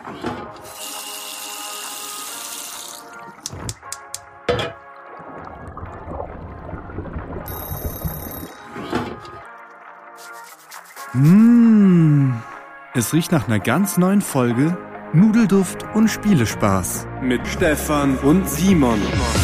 Es riecht nach einer ganz neuen Folge Nudelduft und Spielespaß mit Stefan und Simon.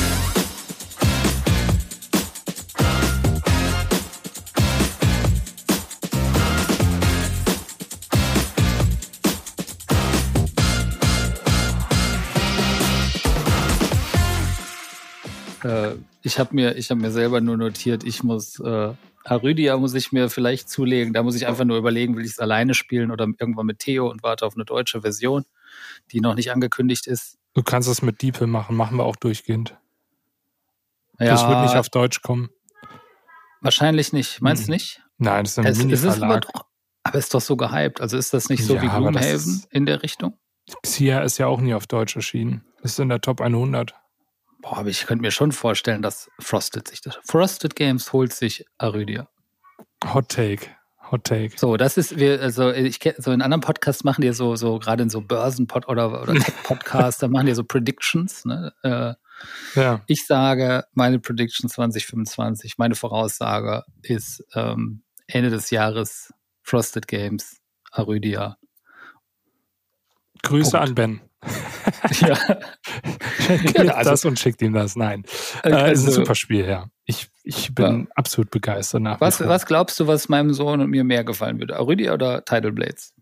Ich hab mir selber nur notiert, Arydia muss ich mir vielleicht zulegen. Da muss ich einfach nur überlegen, will ich es alleine spielen oder irgendwann mit Theo und warte auf eine deutsche Version, die noch nicht angekündigt ist. Du kannst es mit DeepL machen wir auch durchgehend. Ja, das wird nicht auf Deutsch kommen. Wahrscheinlich nicht. Meinst du nicht? Nein, das ist ein Mini-Verlag. Aber es ist doch so gehypt. Also ist das nicht so wie Gloomhaven in der Richtung? Xia ist ja auch nie auf Deutsch erschienen. Ist in der Top 100. Boah, aber ich könnte mir schon vorstellen, dass Frosted Games holt sich Arydia. Hot Take. So, das ist, so in anderen Podcasts machen die so gerade in so Börsenpod oder Tech-Podcasts, da machen die so Predictions, ne? Ja. Ich sage, meine Prediction 2025, meine Voraussage ist Ende des Jahres Frosted Games, Arydia. Grüße an Ben. Ja. Das und schickt ihm das. Nein. Ist ein super Spiel, ja. Ich bin absolut begeistert nach wie vor. Was glaubst du, was meinem Sohn und mir mehr gefallen würde? Arydia oder Tidal Blades?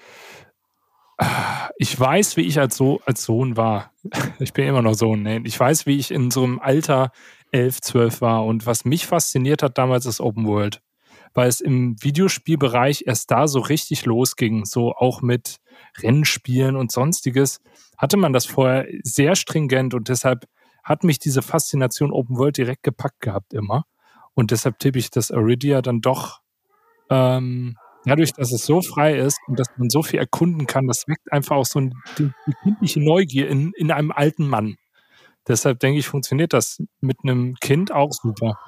Ich weiß, wie ich als Sohn war. Ich bin immer noch Sohn. Ne? Ich weiß, wie ich in so einem Alter 11, 12 war. Und was mich fasziniert hat damals, ist Open World. Weil es im Videospielbereich erst da so richtig losging. So auch mit Rennspielen und Sonstiges. Hatte man das vorher sehr stringent und deshalb hat mich diese Faszination Open World direkt gepackt gehabt immer. Und deshalb tippe ich, dass Arydia dann doch dadurch, dass es so frei ist und dass man so viel erkunden kann, das weckt einfach auch so die kindliche Neugier in einem alten Mann. Deshalb denke ich, funktioniert das mit einem Kind auch super.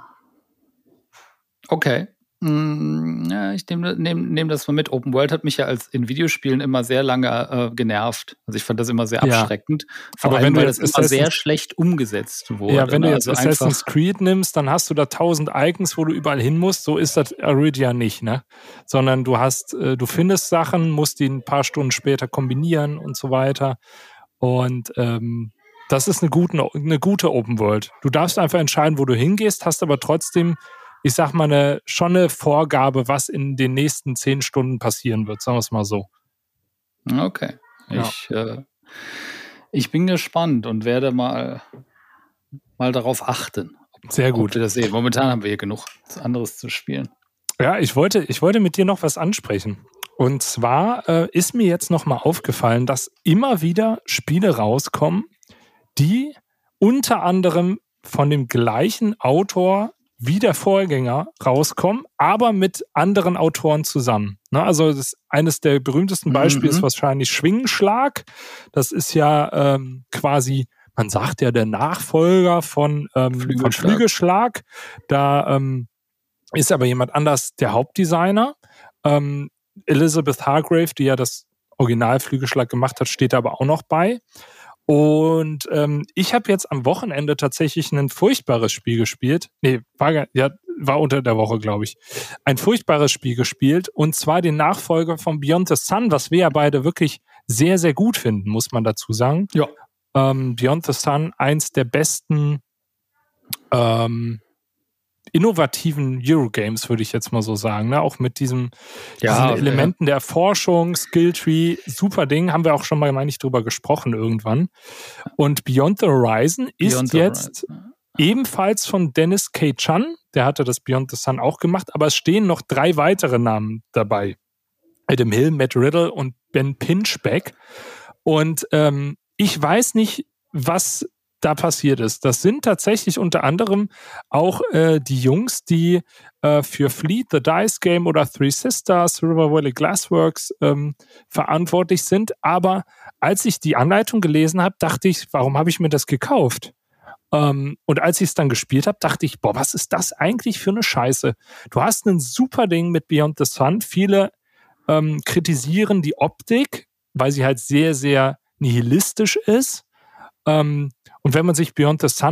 Okay. Ja, ich nehm das mal mit. Open World hat mich ja in Videospielen immer sehr lange genervt. Also ich fand das immer sehr abschreckend. Vor allem, weil das immer sehr schlecht umgesetzt wurde. Ja, wenn du jetzt Assassin's Creed nimmst, dann hast du da 1000 Icons, wo du überall hin musst. So ist das Arydia nicht, ne? Sondern du findest Sachen, musst die ein paar Stunden später kombinieren und so weiter. Und das ist eine gute Open World. Du darfst einfach entscheiden, wo du hingehst, hast aber trotzdem, ich sag mal, schon eine Vorgabe, was in den nächsten 10 Stunden passieren wird, sagen wir es mal so. Okay. Ja. Ich bin gespannt und werde mal darauf achten. Sehr gut. Ob wir das sehen. Momentan haben wir hier genug anderes zu spielen. Ja, ich wollte mit dir noch was ansprechen. Und zwar ist mir jetzt nochmal aufgefallen, dass immer wieder Spiele rauskommen, die unter anderem von dem gleichen Autor wie der Vorgänger rauskommen, aber mit anderen Autoren zusammen. Ne? Also eines der berühmtesten Beispiele ist wahrscheinlich Schwingenschlag. Das ist ja quasi, man sagt ja, der Nachfolger von Flügelschlag. Da ist aber jemand anders der Hauptdesigner. Elizabeth Hargrave, die ja das Original Flügelschlag gemacht hat, steht da aber auch noch bei. Und ich habe jetzt am Wochenende tatsächlich ein furchtbares Spiel gespielt. Nee, war unter der Woche, glaube ich. Ein furchtbares Spiel gespielt. Und zwar den Nachfolger von Beyond the Sun, was wir ja beide wirklich sehr, sehr gut finden, muss man dazu sagen. Ja. Beyond the Sun, eins der besten innovativen Eurogames, würde ich jetzt mal so sagen. Ne? Auch mit diesen Elementen der Forschung, Skilltree, super Ding. Haben wir auch schon mal, meine ich, drüber gesprochen irgendwann. Und Beyond the Horizon ist jetzt ebenfalls von Dennis K. Chan. Der hatte das Beyond the Sun auch gemacht. Aber es stehen noch 3 weitere Namen dabei. Adam Hill, Matt Riddle und Ben Pinchbeck. Und ich weiß nicht, was da passiert ist. Das sind tatsächlich unter anderem auch die Jungs, die für Fleet, The Dice Game oder Three Sisters, River Valley Glassworks verantwortlich sind. Aber als ich die Anleitung gelesen habe, dachte ich, warum habe ich mir das gekauft? Und als ich es dann gespielt habe, dachte ich, boah, was ist das eigentlich für eine Scheiße? Du hast ein super Ding mit Beyond the Sun. Viele kritisieren die Optik, weil sie halt sehr, sehr nihilistisch ist. Und wenn man sich Beyond the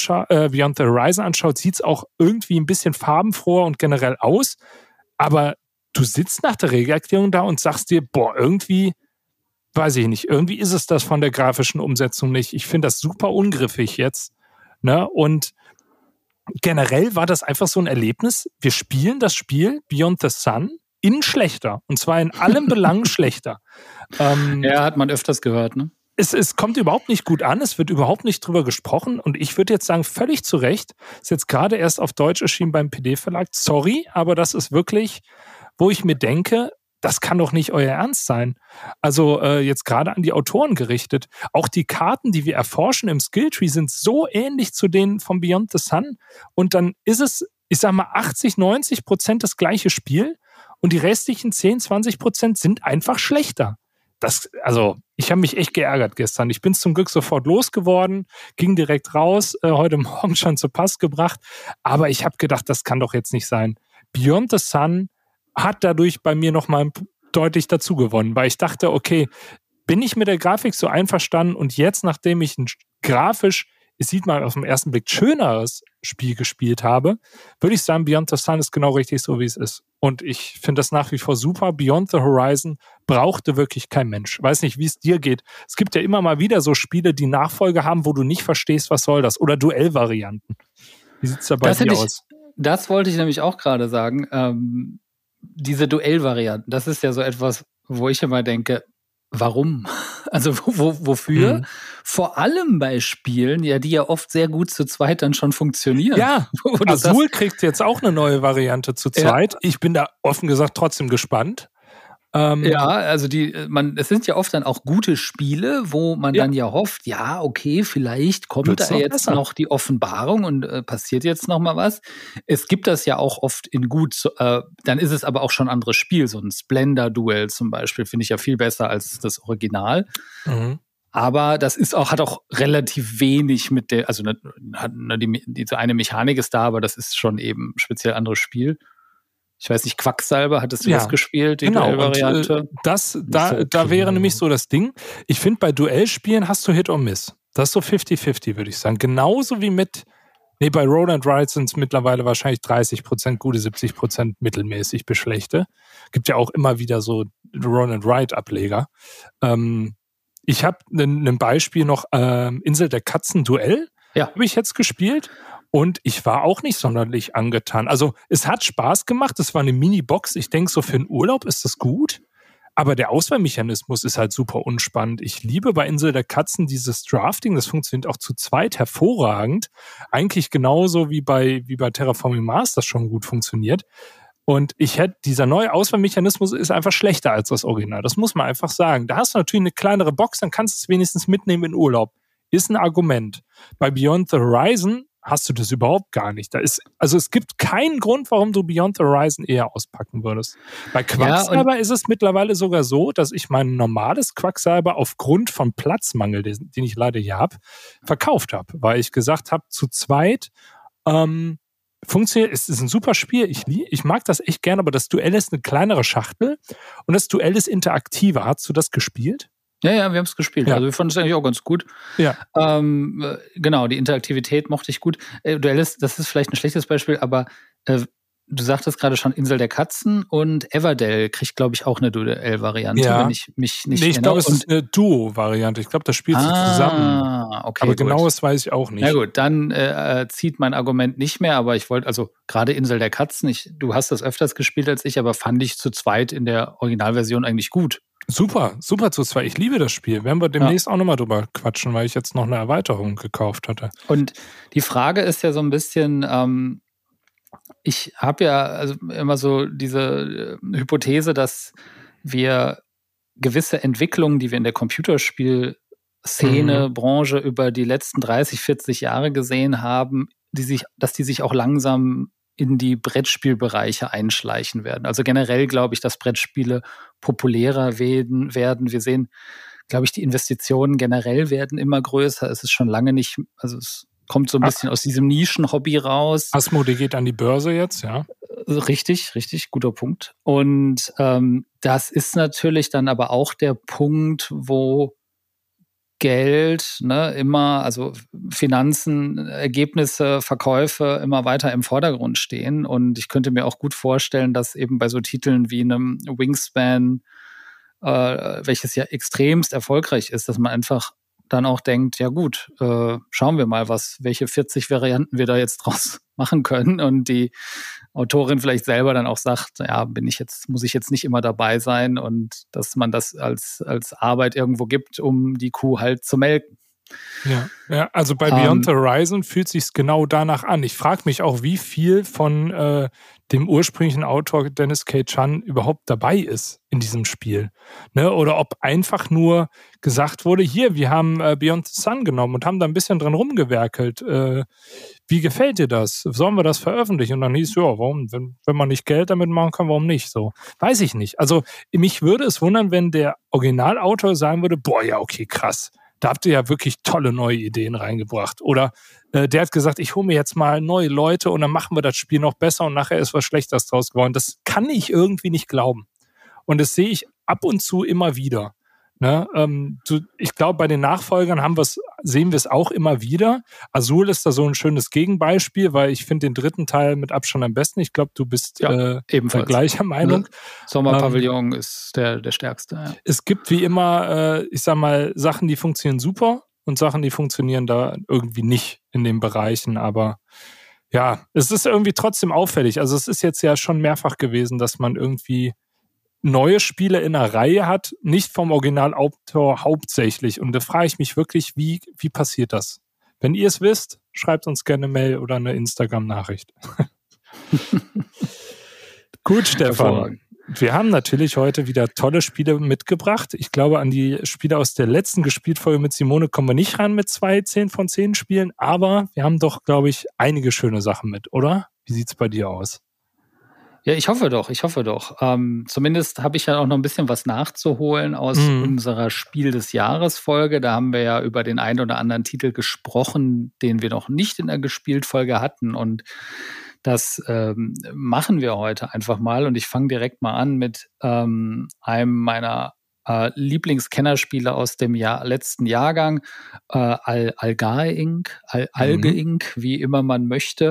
Horizon anschaut, sieht es auch irgendwie ein bisschen farbenfroher und generell aus. Aber du sitzt nach der Regelerklärung da und sagst dir, irgendwie, weiß ich nicht, irgendwie ist es das von der grafischen Umsetzung nicht. Ich finde das super ungriffig jetzt. Ne? Und generell war das einfach so ein Erlebnis. Wir spielen das Spiel Beyond the Sun in schlechter. Und zwar in allen Belangen schlechter. Ja, hat man öfters gehört, ne? Es kommt überhaupt nicht gut an, es wird überhaupt nicht drüber gesprochen und ich würde jetzt sagen, völlig zu Recht, ist jetzt gerade erst auf Deutsch erschienen beim PD-Verlag, sorry, aber das ist wirklich, wo ich mir denke, das kann doch nicht euer Ernst sein. Also jetzt gerade an die Autoren gerichtet. Auch die Karten, die wir erforschen im Skilltree, sind so ähnlich zu denen von Beyond the Sun und dann ist es, ich sag mal, 80-90% das gleiche Spiel und die restlichen 10-20% sind einfach schlechter. Ich habe mich echt geärgert gestern. Ich bin zum Glück sofort losgeworden, ging direkt raus, heute Morgen schon zu Pass gebracht. Aber ich habe gedacht, das kann doch jetzt nicht sein. Beyond the Sun hat dadurch bei mir nochmal deutlich dazu gewonnen, weil ich dachte, okay, bin ich mit der Grafik so einverstanden und jetzt, nachdem ich grafisch, es sieht mal auf den ersten Blick, schöneres Spiel gespielt habe, würde ich sagen, Beyond the Sun ist genau richtig so, wie es ist. Und ich finde das nach wie vor super. Beyond the Horizon brauchte wirklich kein Mensch. Weiß nicht, wie es dir geht. Es gibt ja immer mal wieder so Spiele, die Nachfolge haben, wo du nicht verstehst, was soll das? Oder Duellvarianten. Wie sieht es da bei dir aus? Das wollte ich nämlich auch gerade sagen. Diese Duellvarianten, das ist ja so etwas, wo ich immer denke, warum? Also wofür? Vor allem bei Spielen, die ja oft sehr gut zu zweit dann schon funktionieren. Ja, Azul kriegt jetzt auch eine neue Variante zu zweit. Ja. Ich bin da offen gesagt trotzdem gespannt. Also es sind ja oft dann auch gute Spiele, wo man dann ja hofft, okay, vielleicht kommt da jetzt noch die Offenbarung und passiert jetzt noch mal was. Es gibt das ja auch oft in gut, dann ist es aber auch schon ein anderes Spiel. So ein Splendor-Duell zum Beispiel finde ich ja viel besser als das Original. Mhm. Aber das hat auch relativ wenig mit der, also diese eine Mechanik ist da, aber das ist schon eben ein speziell anderes Spiel. Ich weiß nicht, Quacksalber, hattest du das gespielt, die Duellvariante? Da wäre nämlich so das Ding. Ich finde, bei Duellspielen hast du Hit or Miss. Das ist so 50-50, würde ich sagen. Genauso wie bei Roll and Ride sind es mittlerweile wahrscheinlich 30%, gute 70% mittelmäßig bis schlechte. Gibt ja auch immer wieder so Roll and Ride Ableger. Ich habe ein Beispiel noch, Insel der Katzen Duell. Ja. Habe ich jetzt gespielt. Und ich war auch nicht sonderlich angetan. Also es hat Spaß gemacht, es war eine Mini-Box. Ich denke, so für einen Urlaub ist das gut. Aber der Auswahlmechanismus ist halt super unspannend. Ich liebe bei Insel der Katzen dieses Drafting. Das funktioniert auch zu zweit hervorragend. Eigentlich genauso wie bei Terraforming Mars das schon gut funktioniert. Und dieser neue Auswahlmechanismus ist einfach schlechter als das Original. Das muss man einfach sagen. Da hast du natürlich eine kleinere Box, dann kannst du es wenigstens mitnehmen in Urlaub. Ist ein Argument. Bei Beyond the Horizon hast du das überhaupt gar nicht. Es gibt keinen Grund, warum du Beyond the Horizon eher auspacken würdest. Bei Quacksalber ist es mittlerweile sogar so, dass ich mein normales Quacksalber aufgrund von Platzmangel, den ich leider hier habe, verkauft habe. Weil ich gesagt habe, zu zweit funktioniert, es ist ein super Spiel. Ich mag das echt gerne, aber das Duell ist eine kleinere Schachtel und das Duell ist interaktiver. Hast du das gespielt? Ja, wir haben es gespielt. Ja. Also wir fanden es eigentlich auch ganz gut. Ja. Genau, die Interaktivität mochte ich gut. Duell das ist vielleicht ein schlechtes Beispiel, aber du sagtest gerade schon Insel der Katzen und Everdell kriegt, glaube ich, auch eine Duell-Variante, wenn ich mich nicht ich glaube, es ist eine Duo-Variante. Ich glaube, das spielt sich zusammen. Okay, aber genaues weiß ich auch nicht. Na gut, dann zieht mein Argument nicht mehr, aber ich wollte, also gerade Insel der Katzen, du hast das öfters gespielt als ich, aber fand ich zu zweit in der Originalversion eigentlich gut. Super zu zweit. Ich liebe das Spiel. Werden wir demnächst auch nochmal drüber quatschen, weil ich jetzt noch eine Erweiterung gekauft hatte. Und die Frage ist ja so ein bisschen, ich habe ja also immer so diese Hypothese, dass wir gewisse Entwicklungen, die wir in der Computerspielszene, Branche über die letzten 30, 40 Jahre gesehen haben, dass die sich auch langsam in die Brettspielbereiche einschleichen werden. Also generell glaube ich, dass Brettspiele populärer werden. Wir sehen, glaube ich, die Investitionen generell werden immer größer. Es ist schon lange nicht, also es kommt so ein bisschen aus diesem Nischen-Hobby raus. Asmodee geht an die Börse jetzt, ja? Richtig, guter Punkt. Und das ist natürlich dann aber auch der Punkt, wo Geld, ne, immer, also Finanzen, Ergebnisse, Verkäufe immer weiter im Vordergrund stehen. Und ich könnte mir auch gut vorstellen, dass eben bei so Titeln wie einem Wingspan, welches ja extremst erfolgreich ist, dass man einfach dann auch denkt, ja gut, schauen wir mal, welche 40 Varianten wir da jetzt draus machen können. Und die Autorin vielleicht selber dann auch sagt, ja, muss ich jetzt nicht immer dabei sein, und dass man das als Arbeit irgendwo gibt, um die Kuh halt zu melken. Ja, also bei Beyond the Horizon fühlt sich's genau danach an. Ich frage mich auch, wie viel von dem ursprünglichen Autor Dennis K. Chan überhaupt dabei ist in diesem Spiel. Ne? Oder ob einfach nur gesagt wurde, hier, wir haben Beyond the Sun genommen und haben da ein bisschen dran rumgewerkelt. Wie gefällt dir das? Sollen wir das veröffentlichen? Und dann hieß, ja, warum? Wenn man nicht Geld damit machen kann, warum nicht? So, weiß ich nicht. Also mich würde es wundern, wenn der Originalautor sagen würde, boah, ja, okay, krass. Da habt ihr ja wirklich tolle neue Ideen reingebracht. Oder der hat gesagt, ich hole mir jetzt mal neue Leute und dann machen wir das Spiel noch besser und nachher ist was Schlechtes draus geworden. Das kann ich irgendwie nicht glauben. Und das sehe ich ab und zu immer wieder. Ne? Ich glaube, bei den Nachfolgern sehen wir es auch immer wieder. Azul ist da so ein schönes Gegenbeispiel, weil ich finde den dritten Teil mit Abstand am besten. Ich glaube, du bist ebenfalls gleicher Meinung. Sommerpavillon ist der stärkste. Ja. Es gibt wie immer, ich sag mal, Sachen, die funktionieren super und Sachen, die funktionieren da irgendwie nicht in den Bereichen. Aber ja, es ist irgendwie trotzdem auffällig. Also es ist jetzt ja schon mehrfach gewesen, dass man irgendwie neue Spiele in einer Reihe hat, nicht vom Originalautor hauptsächlich. Und da frage ich mich wirklich, wie passiert das? Wenn ihr es wisst, schreibt uns gerne eine Mail oder eine Instagram-Nachricht. Gut, Stefan. Wir haben natürlich heute wieder tolle Spiele mitgebracht. Ich glaube, an die Spiele aus der letzten Gespielt-Folge mit Simone kommen wir nicht ran mit 2 10 von 10 Spielen, aber wir haben doch, glaube ich, einige schöne Sachen mit, oder? Wie sieht's bei dir aus? Ja, ich hoffe doch. Zumindest habe ich ja auch noch ein bisschen was nachzuholen aus unserer Spiel des Jahres-Folge. Da haben wir ja über den einen oder anderen Titel gesprochen, den wir noch nicht in der Gespielt-Folge hatten. Und das machen wir heute einfach mal. Und ich fange direkt mal an mit einem meiner Lieblingskennerspiele aus dem letzten Jahrgang, Algae Inc., Alge Inc., wie immer man möchte.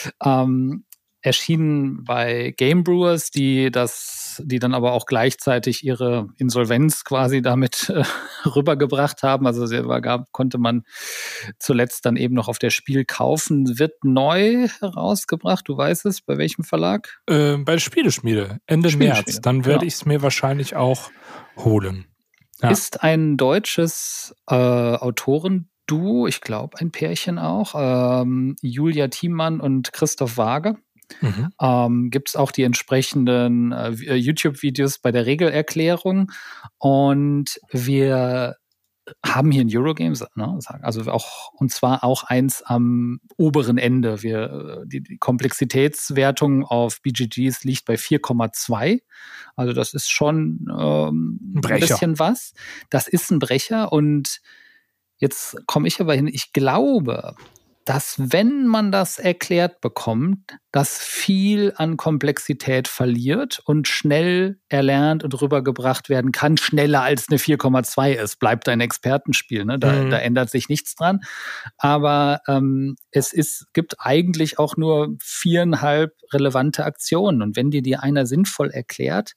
Erschienen bei Game Brewers, die dann aber auch gleichzeitig ihre Insolvenz quasi damit rübergebracht haben. Also konnte man zuletzt dann eben noch auf der Spiel kaufen. Wird neu herausgebracht, du weißt es, bei welchem Verlag? Bei Spieleschmiede, Ende März. Dann werde ich es mir wahrscheinlich auch holen. Ja. Ist ein deutsches Autorenduo, ich glaube ein Pärchen auch, Julia Thiemann und Christoph Waage. Gibt es auch die entsprechenden YouTube-Videos bei der Regelerklärung, und wir haben hier ein Eurogames, ne? Also auch, und zwar auch eins am oberen Ende. Die Komplexitätswertung auf BGGs liegt bei 4,2. Also das ist schon ein bisschen was. Das ist ein Brecher, und jetzt komme ich aber hin, ich glaube, dass, wenn man das erklärt bekommt, das viel an Komplexität verliert und schnell erlernt und rübergebracht werden kann, schneller als eine 4,2 ist. Bleibt ein Expertenspiel, ne? Da ändert sich nichts dran. Aber es gibt eigentlich auch nur 4,5 relevante Aktionen. Und wenn dir die einer sinnvoll erklärt,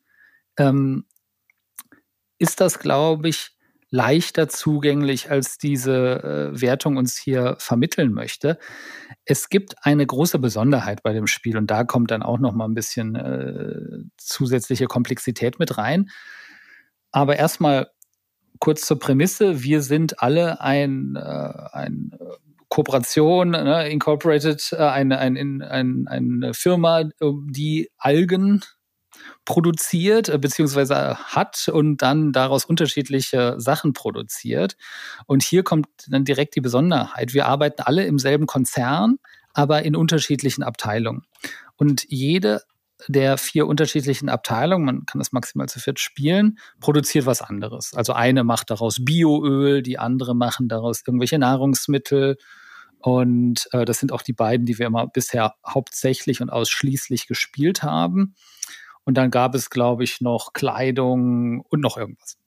ist das, glaube ich, leichter zugänglich, als diese Wertung uns hier vermitteln möchte. Es gibt eine große Besonderheit bei dem Spiel, und da kommt dann auch noch mal ein bisschen zusätzliche Komplexität mit rein. Aber erstmal kurz zur Prämisse. Wir sind alle eine Kooperation, ne, Incorporated, eine Firma, die Algen produziert beziehungsweise hat und dann daraus unterschiedliche Sachen produziert. Und hier kommt dann direkt die Besonderheit. Wir arbeiten alle im selben Konzern, aber in unterschiedlichen Abteilungen. Und jede der 4 unterschiedlichen Abteilungen, man kann das maximal zu 4 spielen, produziert was anderes. Also eine macht daraus Bioöl, die andere machen daraus irgendwelche Nahrungsmittel, Und das sind auch die beiden, die wir immer bisher hauptsächlich und ausschließlich gespielt haben. Und dann gab es, glaube ich, noch Kleidung und noch irgendwas.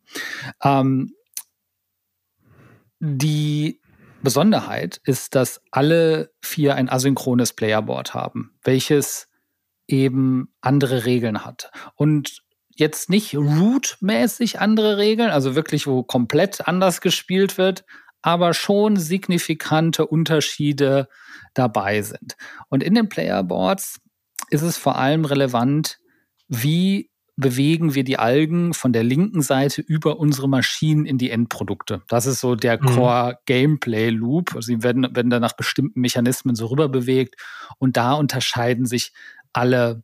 Die Besonderheit ist, dass alle 4 ein asynchrones Playerboard haben, welches eben andere Regeln hat. Und jetzt nicht root-mäßig andere Regeln, also wirklich, wo komplett anders gespielt wird, aber schon signifikante Unterschiede dabei sind. Und in den Playerboards ist es vor allem relevant, wie bewegen wir die Algen von der linken Seite über unsere Maschinen in die Endprodukte. Das ist so der Core-Gameplay-Loop. Also sie werden dann nach bestimmten Mechanismen so rüber bewegt. Und da unterscheiden sich alle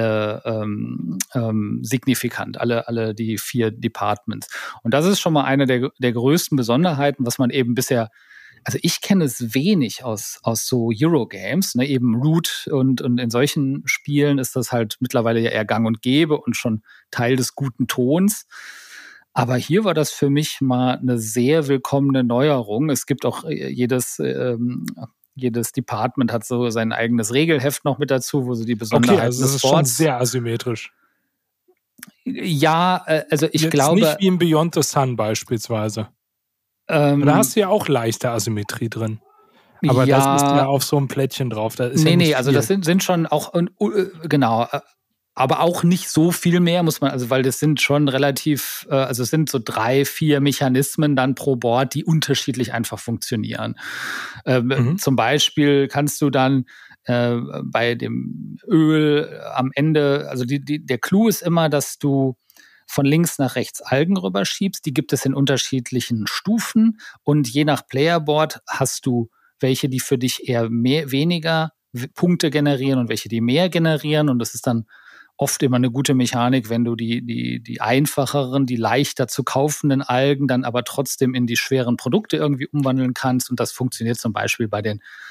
signifikant, alle die 4 Departments. Und das ist schon mal eine der größten Besonderheiten, was man eben bisher, also ich kenne es wenig aus so Eurogames, ne, eben Root und in solchen Spielen ist das halt mittlerweile ja eher gang und gäbe und schon Teil des guten Tons. Aber hier war das für mich mal eine sehr willkommene Neuerung. Es gibt auch jedes Department hat so sein eigenes Regelheft noch mit dazu, wo so die Besonderheiten also das des ist schon Boards. sehr asymmetrisch. Ja, also ich Jetzt glaube nicht wie in Beyond the Sun beispielsweise. Da hast du ja auch leichte Asymmetrie drin. Aber das ist ja auf so einem Plättchen drauf. Da ist nee, ja also das sind schon auch, genau, aber auch nicht so viel mehr, muss man, also weil das sind schon relativ, also es sind so 3, 4 Mechanismen dann pro Board, die unterschiedlich einfach funktionieren. Zum Beispiel kannst du dann bei dem Öl am Ende, also der Clou ist immer, dass du von links nach rechts Algen rüberschiebst. Die gibt es in unterschiedlichen Stufen und je nach Playerboard hast du welche, die für dich eher weniger Punkte generieren und welche, die mehr generieren. Und das ist dann oft immer eine gute Mechanik, wenn du die einfacheren, die leichter zu kaufenden Algen dann aber trotzdem in die schweren Produkte irgendwie umwandeln kannst. Und das funktioniert zum Beispiel bei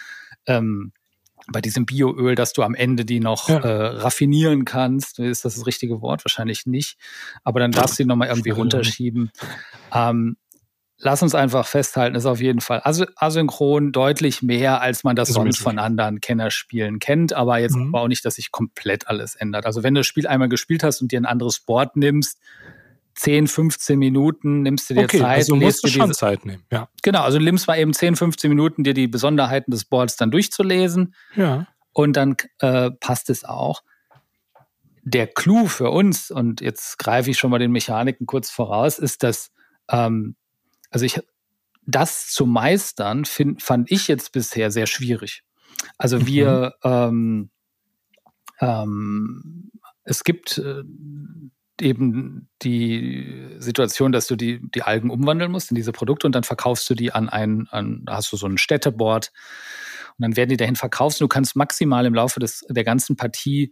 diesem Bioöl, dass du am Ende die noch raffinieren kannst. Ist das richtige Wort? Wahrscheinlich nicht. Aber dann darfst du die nochmal irgendwie runterschieben. Lass uns einfach festhalten, ist auf jeden Fall asynchron deutlich mehr, als man das sonst von anderen Kennerspielen kennt. Aber jetzt aber auch nicht, dass sich komplett alles ändert. Also wenn du das Spiel einmal gespielt hast und dir ein anderes Board nimmst, 10, 15 Minuten nimmst du dir Zeit. Also musst du schon Zeit nehmen, ja. Genau, also nimmst mal eben 10, 15 Minuten, dir die Besonderheiten des Boards dann durchzulesen. Ja. Und dann passt es auch. Der Clou für uns, und jetzt greife ich schon mal den Mechaniken kurz voraus, ist, dass das zu meistern, fand ich jetzt bisher sehr schwierig. Also es gibt eben die Situation, dass du die Algen umwandeln musst in diese Produkte und dann verkaufst du die da hast du so ein Städteboard und dann werden die dahin verkauft und du kannst maximal im Laufe der ganzen Partie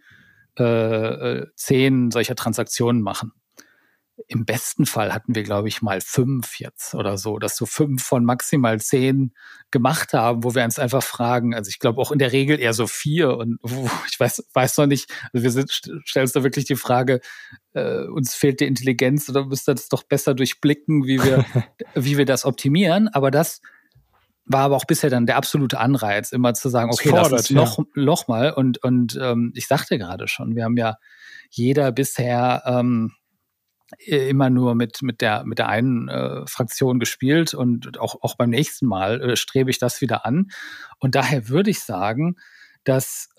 10 solcher Transaktionen machen. Im besten Fall hatten wir, glaube ich, mal 5 jetzt oder so, dass so 5 von maximal 10 gemacht haben, wo wir uns einfach fragen, also ich glaube auch in der Regel eher so 4 und ich weiß noch nicht, also stellst du wirklich die Frage, uns fehlt die Intelligenz oder müsst ihr das doch besser durchblicken, wie wir das optimieren, aber das war aber auch bisher dann der absolute Anreiz, immer zu sagen, okay, lass uns noch mal und ich sagte gerade schon, wir haben ja jeder bisher immer nur mit der einen Fraktion gespielt und auch beim nächsten Mal strebe ich das wieder an. Und daher würde ich sagen, dass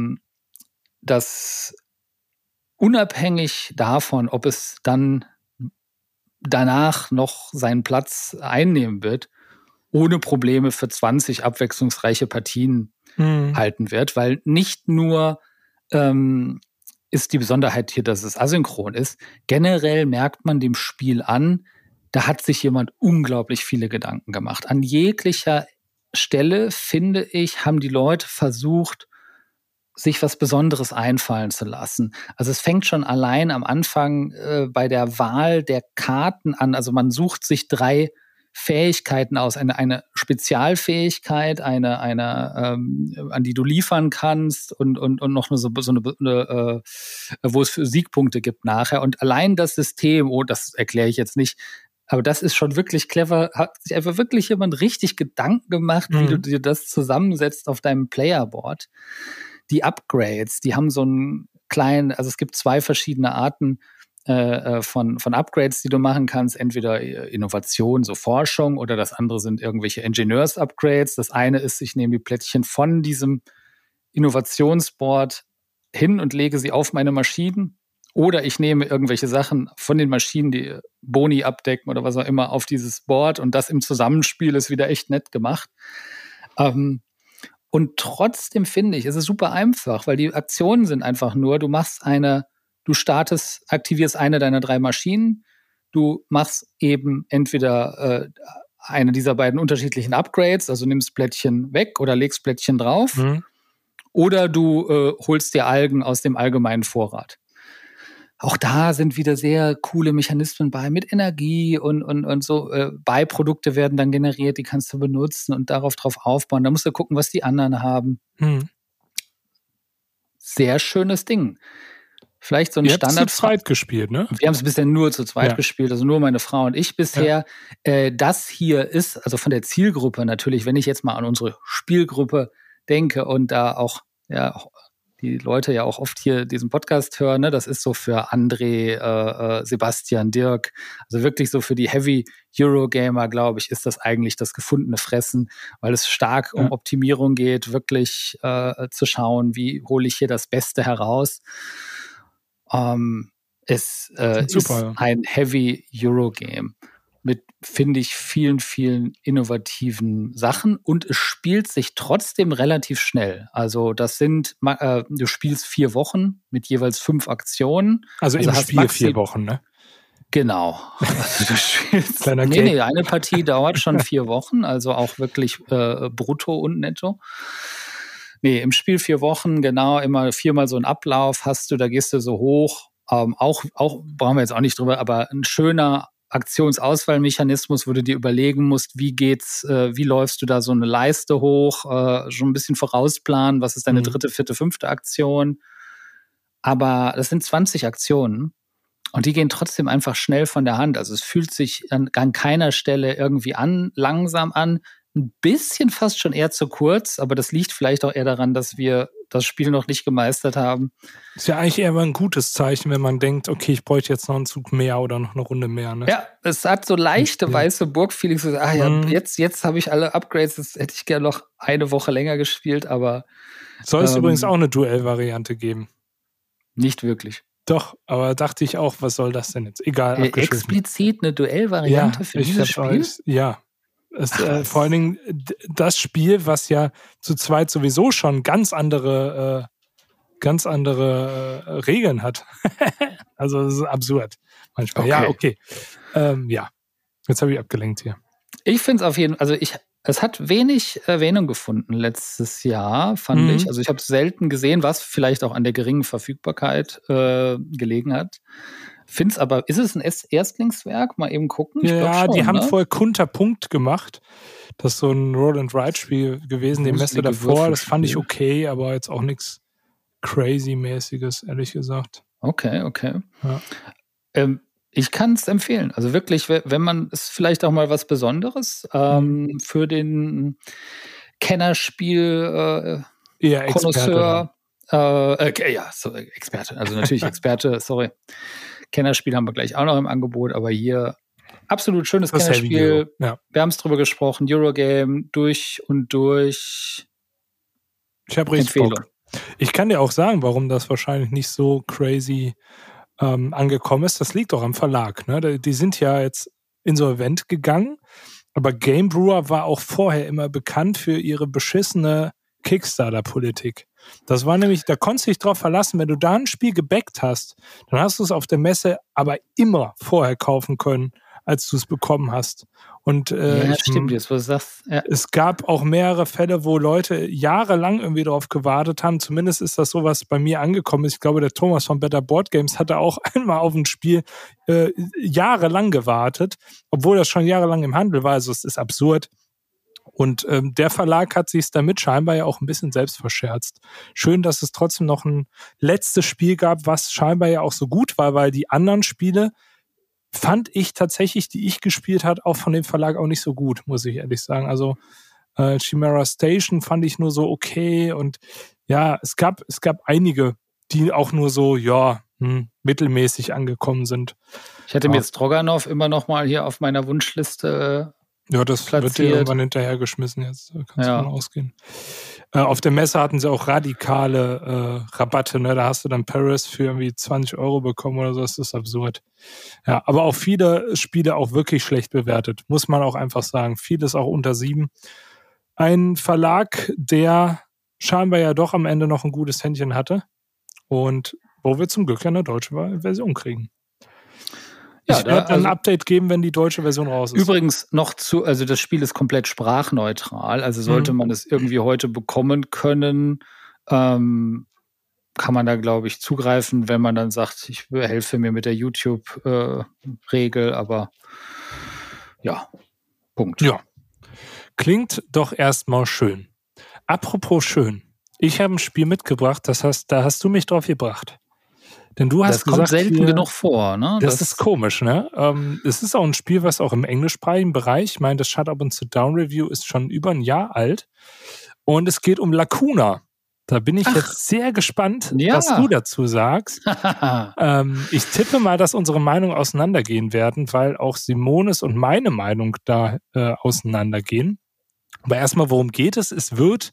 unabhängig davon, ob es dann danach noch seinen Platz einnehmen wird, ohne Probleme für 20 abwechslungsreiche Partien halten wird, weil nicht nur ist die Besonderheit hier, dass es asynchron ist. Generell merkt man dem Spiel an, da hat sich jemand unglaublich viele Gedanken gemacht. An jeglicher Stelle, finde ich, haben die Leute versucht, sich was Besonderes einfallen zu lassen. Also es fängt schon allein am Anfang bei der Wahl der Karten an. Also man sucht sich 3 Fähigkeiten aus, eine Spezialfähigkeit, an die du liefern kannst und noch eine wo es für Siegpunkte gibt nachher. Und allein das System, das erkläre ich jetzt nicht, Aber das ist schon wirklich clever. Hat sich einfach wirklich jemand richtig Gedanken gemacht, wie du dir das zusammensetzt auf deinem Playerboard. Die Upgrades, die haben so einen kleinen, also es gibt 2 verschiedene Arten von Upgrades, die du machen kannst. Entweder Innovation, so Forschung, oder das andere sind irgendwelche Ingenieurs-Upgrades. Das eine ist, ich nehme die Plättchen von diesem Innovationsboard hin und lege sie auf meine Maschinen. Oder ich nehme irgendwelche Sachen von den Maschinen, die Boni abdecken oder was auch immer, auf dieses Board, und das im Zusammenspiel ist wieder echt nett gemacht. Und trotzdem finde ich, es ist super einfach, weil die Aktionen sind einfach nur, du aktivierst eine deiner 3 Maschinen, du machst eben entweder eine dieser beiden unterschiedlichen Upgrades, also nimmst Plättchen weg oder legst Plättchen drauf, oder du holst dir Algen aus dem allgemeinen Vorrat. Auch da sind wieder sehr coole Mechanismen bei, mit Energie und so. Beiprodukte werden dann generiert, die kannst du benutzen und drauf aufbauen. Da musst du gucken, was die anderen haben. Sehr schönes Ding. Vielleicht so ein Standard. Ihr habt zu zweit gespielt, ne? Wir haben es bisher nur zu zweit gespielt, also nur meine Frau und ich bisher. Das hier ist, also von der Zielgruppe natürlich, wenn ich jetzt mal an unsere Spielgruppe denke und da auch die Leute ja auch oft hier diesen Podcast hören, ne? Das ist so für André, Sebastian, Dirk, also wirklich so für die Heavy Eurogamer, glaube ich, ist das eigentlich das gefundene Fressen, weil es stark um Optimierung geht, wirklich zu schauen, wie hole ich hier das Beste heraus. Es ist ein Heavy Eurogame mit, finde ich, vielen, vielen innovativen Sachen, und es spielt sich trotzdem relativ schnell. Also das sind, du spielst 4 Wochen mit jeweils 5 Aktionen. Also im Spiel 4 Wochen, ne? Genau. Also du spielst, eine Partie dauert schon 4 Wochen, also auch wirklich brutto und netto. Nee, im Spiel 4 Wochen, genau, immer 4-mal so einen Ablauf hast du, da gehst du so hoch. Auch brauchen wir jetzt auch nicht drüber, aber ein schöner Aktionsauswahlmechanismus, wo du dir überlegen musst, wie läufst du da so eine Leiste hoch, schon ein bisschen vorausplanen, was ist deine 3., 4., 5. Aktion. Aber das sind 20 Aktionen und die gehen trotzdem einfach schnell von der Hand. Also es fühlt sich an keiner Stelle irgendwie langsam an. Ein bisschen fast schon eher zu kurz, aber das liegt vielleicht auch eher daran, dass wir das Spiel noch nicht gemeistert haben. Ist ja eigentlich eher ein gutes Zeichen, wenn man denkt, okay, ich bräuchte jetzt noch einen Zug mehr oder noch eine Runde mehr. Ne? Ja, es hat so leichte weiße Burg-Feelings. Jetzt habe ich alle Upgrades, jetzt hätte ich gerne noch eine Woche länger gespielt, aber soll es übrigens auch eine Duell-Variante geben? Nicht wirklich. Doch, aber dachte ich auch, was soll das denn jetzt? Egal, explizit eine Duell-Variante für dieses Spiel? Vor allen Dingen das Spiel, was ja zu zweit sowieso schon ganz andere Regeln hat. Also das ist absurd manchmal. Okay. Ja, okay. Jetzt habe ich abgelenkt hier. Ich finde es auf jeden Fall, also es hat wenig Erwähnung gefunden letztes Jahr, fand ich. Also ich habe es selten gesehen, was vielleicht auch an der geringen Verfügbarkeit gelegen hat. Find's aber, ist es ein Erstlingswerk? Mal eben gucken. Ja, schon, die haben vorher Kunterpunkt gemacht. Das ist so ein Roll-and-Ride-Spiel gewesen, dem Messe davor. Das fand ich okay, aber jetzt auch nichts Crazy-mäßiges, ehrlich gesagt. Okay. Ja. Ich kann es empfehlen. Also wirklich, wenn man, ist vielleicht auch mal was Besonderes für den Kennerspiel Connoisseur. Experte. Also natürlich Experte, sorry. Kennerspiel haben wir gleich auch noch im Angebot, aber hier absolut schönes Kennerspiel. Ja. Wir haben es drüber gesprochen. Eurogame durch und durch. Ich habe richtig Bock. Ich kann dir auch sagen, warum das wahrscheinlich nicht so crazy angekommen ist. Das liegt auch am Verlag. Ne? Die sind ja jetzt insolvent gegangen, aber Game Brewer war auch vorher immer bekannt für ihre beschissene Kickstarter-Politik. Das war nämlich, da konntest du dich drauf verlassen, wenn du da ein Spiel gebackt hast, dann hast du es auf der Messe aber immer vorher kaufen können, als du es bekommen hast. Und stimmt, jetzt, was du sagst. Ja. Es gab auch mehrere Fälle, wo Leute jahrelang irgendwie drauf gewartet haben. Zumindest ist das so, was bei mir angekommen ist. Ich glaube, der Thomas von Better Board Games hatte auch einmal auf ein Spiel jahrelang gewartet, obwohl das schon jahrelang im Handel war. Also es ist absurd. Und der Verlag hat sich damit scheinbar ja auch ein bisschen selbst verscherzt. Schön, dass es trotzdem noch ein letztes Spiel gab, was scheinbar ja auch so gut war, weil die anderen Spiele fand ich tatsächlich, die ich gespielt habe, auch von dem Verlag auch nicht so gut, muss ich ehrlich sagen. Also Chimera Station fand ich nur so okay und ja, es gab einige, die auch nur so, mittelmäßig angekommen sind. Ich hatte mir jetzt Stroganov immer noch mal hier auf meiner Wunschliste das platziert. wird dir irgendwann hinterhergeschmissen, jetzt kannst du davon ausgehen. Auf der Messe hatten sie auch radikale Rabatte, ne? Da hast du dann Paris für irgendwie 20 € bekommen oder so, das ist absurd. Ja, aber auch viele Spiele auch wirklich schlecht bewertet, muss man auch einfach sagen. Vieles auch unter 7. Ein Verlag, der scheinbar ja doch am Ende noch ein gutes Händchen hatte und wo wir zum Glück ja eine deutsche Version kriegen. Ich werde ein Update geben, wenn die deutsche Version raus ist. Übrigens also das Spiel ist komplett sprachneutral, also sollte man es irgendwie heute bekommen können, kann man da, glaube ich, zugreifen, wenn man dann sagt, ich helfe mir mit der YouTube-Regel, aber ja, Punkt. Ja, klingt doch erstmal schön. Apropos schön, ich habe ein Spiel mitgebracht, da hast du mich drauf gebracht. Denn du hast das kommt selten genug vor, ne? Das ist komisch, ne? Es ist auch ein Spiel, was auch im englischsprachigen Bereich, ich meine, das Shut Up and Sit Down Review ist schon über ein Jahr alt. Und es geht um Lacuna. Da bin ich jetzt sehr gespannt, was du dazu sagst. Ich tippe mal, dass unsere Meinungen auseinandergehen werden, weil auch Simones und meine Meinung da auseinandergehen. Aber erstmal, worum geht es? Es wird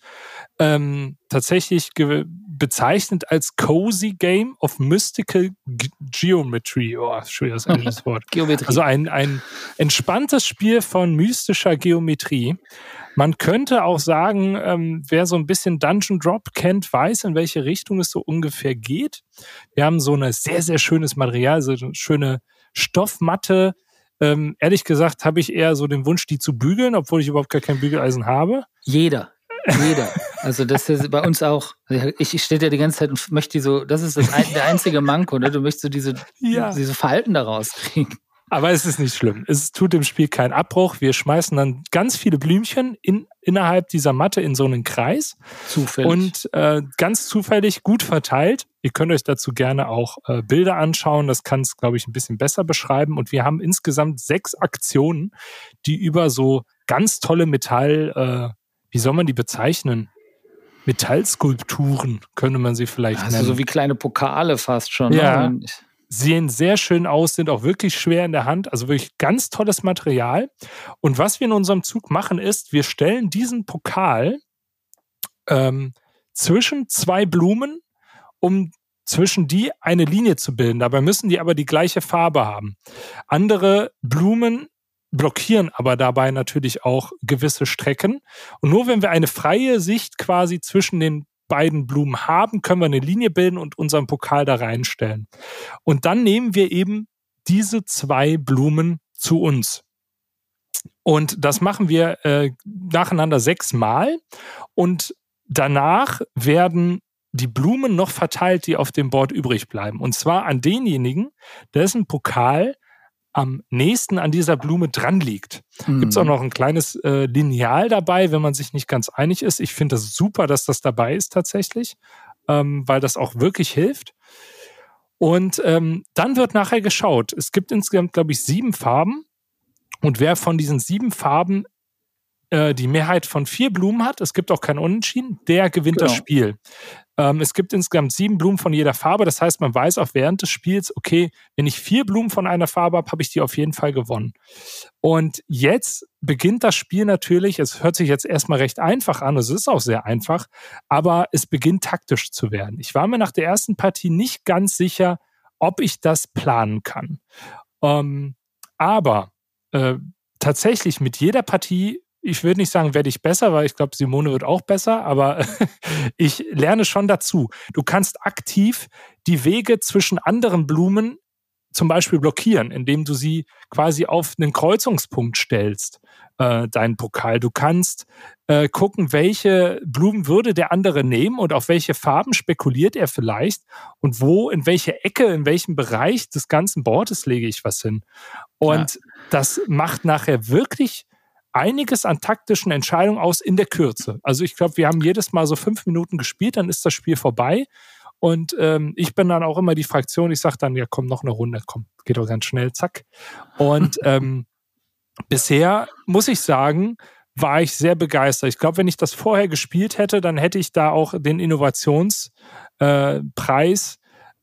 tatsächlich bezeichnet als Cozy Game of Mystical Geometry. Oh, schweres englisches Wort. Geometrie. Also ein entspanntes Spiel von mystischer Geometrie. Man könnte auch sagen, wer so ein bisschen Dungeon Drop kennt, weiß, in welche Richtung es so ungefähr geht. Wir haben so ein sehr, sehr schönes Material, so eine schöne Stoffmatte. Ehrlich gesagt habe ich eher so den Wunsch, die zu bügeln, obwohl ich überhaupt gar kein Bügeleisen habe. Jeder. Also das ist bei uns auch. Ich stehe ja die ganze Zeit und möchte das ist der einzige Manko, ne? Du möchtest so diese Verhalten daraus kriegen. Aber es ist nicht schlimm. Es tut dem Spiel keinen Abbruch. Wir schmeißen dann ganz viele Blümchen innerhalb dieser Matte in so einen Kreis. Zufällig. Und ganz zufällig gut verteilt. Ihr könnt euch dazu gerne auch Bilder anschauen. Das kann es, glaube ich, ein bisschen besser beschreiben. Und wir haben insgesamt 6 Aktionen, die über so ganz tolle wie soll man die bezeichnen? Metallskulpturen könnte man sie vielleicht nennen. So wie kleine Pokale fast schon. Ja. Ne? Sehen sehr schön aus, sind auch wirklich schwer in der Hand, also wirklich ganz tolles Material. Und was wir in unserem Zug machen ist, wir stellen diesen Pokal zwischen 2 Blumen, um zwischen die eine Linie zu bilden. Dabei müssen die aber die gleiche Farbe haben. Andere Blumen blockieren aber dabei natürlich auch gewisse Strecken. Und nur wenn wir eine freie Sicht quasi zwischen den beiden Blumen haben, können wir eine Linie bilden und unseren Pokal da reinstellen. Und dann nehmen wir eben diese 2 Blumen zu uns. Und das machen wir nacheinander 6 Mal. Und danach werden die Blumen noch verteilt, die auf dem Board übrig bleiben. Und zwar an denjenigen, dessen Pokal am nächsten an dieser Blume dran liegt. Gibt es auch noch ein kleines Lineal dabei, wenn man sich nicht ganz einig ist. Ich finde das super, dass das dabei ist tatsächlich, weil das auch wirklich hilft. Und dann wird nachher geschaut. Es gibt insgesamt, glaube ich, 7 Farben. Und wer von diesen 7 Farben die Mehrheit von 4 Blumen hat, es gibt auch kein Unentschieden, der gewinnt das Spiel. Es gibt insgesamt 7 Blumen von jeder Farbe, das heißt, man weiß auch während des Spiels, okay, wenn ich 4 Blumen von einer Farbe habe, habe ich die auf jeden Fall gewonnen. Und jetzt beginnt das Spiel natürlich, es hört sich jetzt erstmal recht einfach an, es ist auch sehr einfach, aber es beginnt taktisch zu werden. Ich war mir nach der ersten Partie nicht ganz sicher, ob ich das planen kann. Aber tatsächlich mit jeder Partie, ich würde nicht sagen, werde ich besser, weil ich glaube, Simone wird auch besser, aber ich lerne schon dazu. Du kannst aktiv die Wege zwischen anderen Blumen zum Beispiel blockieren, indem du sie quasi auf einen Kreuzungspunkt stellst, deinen Pokal. Du kannst gucken, welche Blumen würde der andere nehmen und auf welche Farben spekuliert er vielleicht und wo, in welche Ecke, in welchem Bereich des ganzen Boards lege ich was hin. Und das macht nachher wirklich einiges an taktischen Entscheidungen aus in der Kürze. Also ich glaube, wir haben jedes Mal so 5 Minuten gespielt, dann ist das Spiel vorbei Und ich bin dann auch immer die Fraktion, ich sage dann, ja komm, noch eine Runde, komm, geht doch ganz schnell, zack. Und bisher, muss ich sagen, war ich sehr begeistert. Ich glaube, wenn ich das vorher gespielt hätte, dann hätte ich da auch den Innovationspreis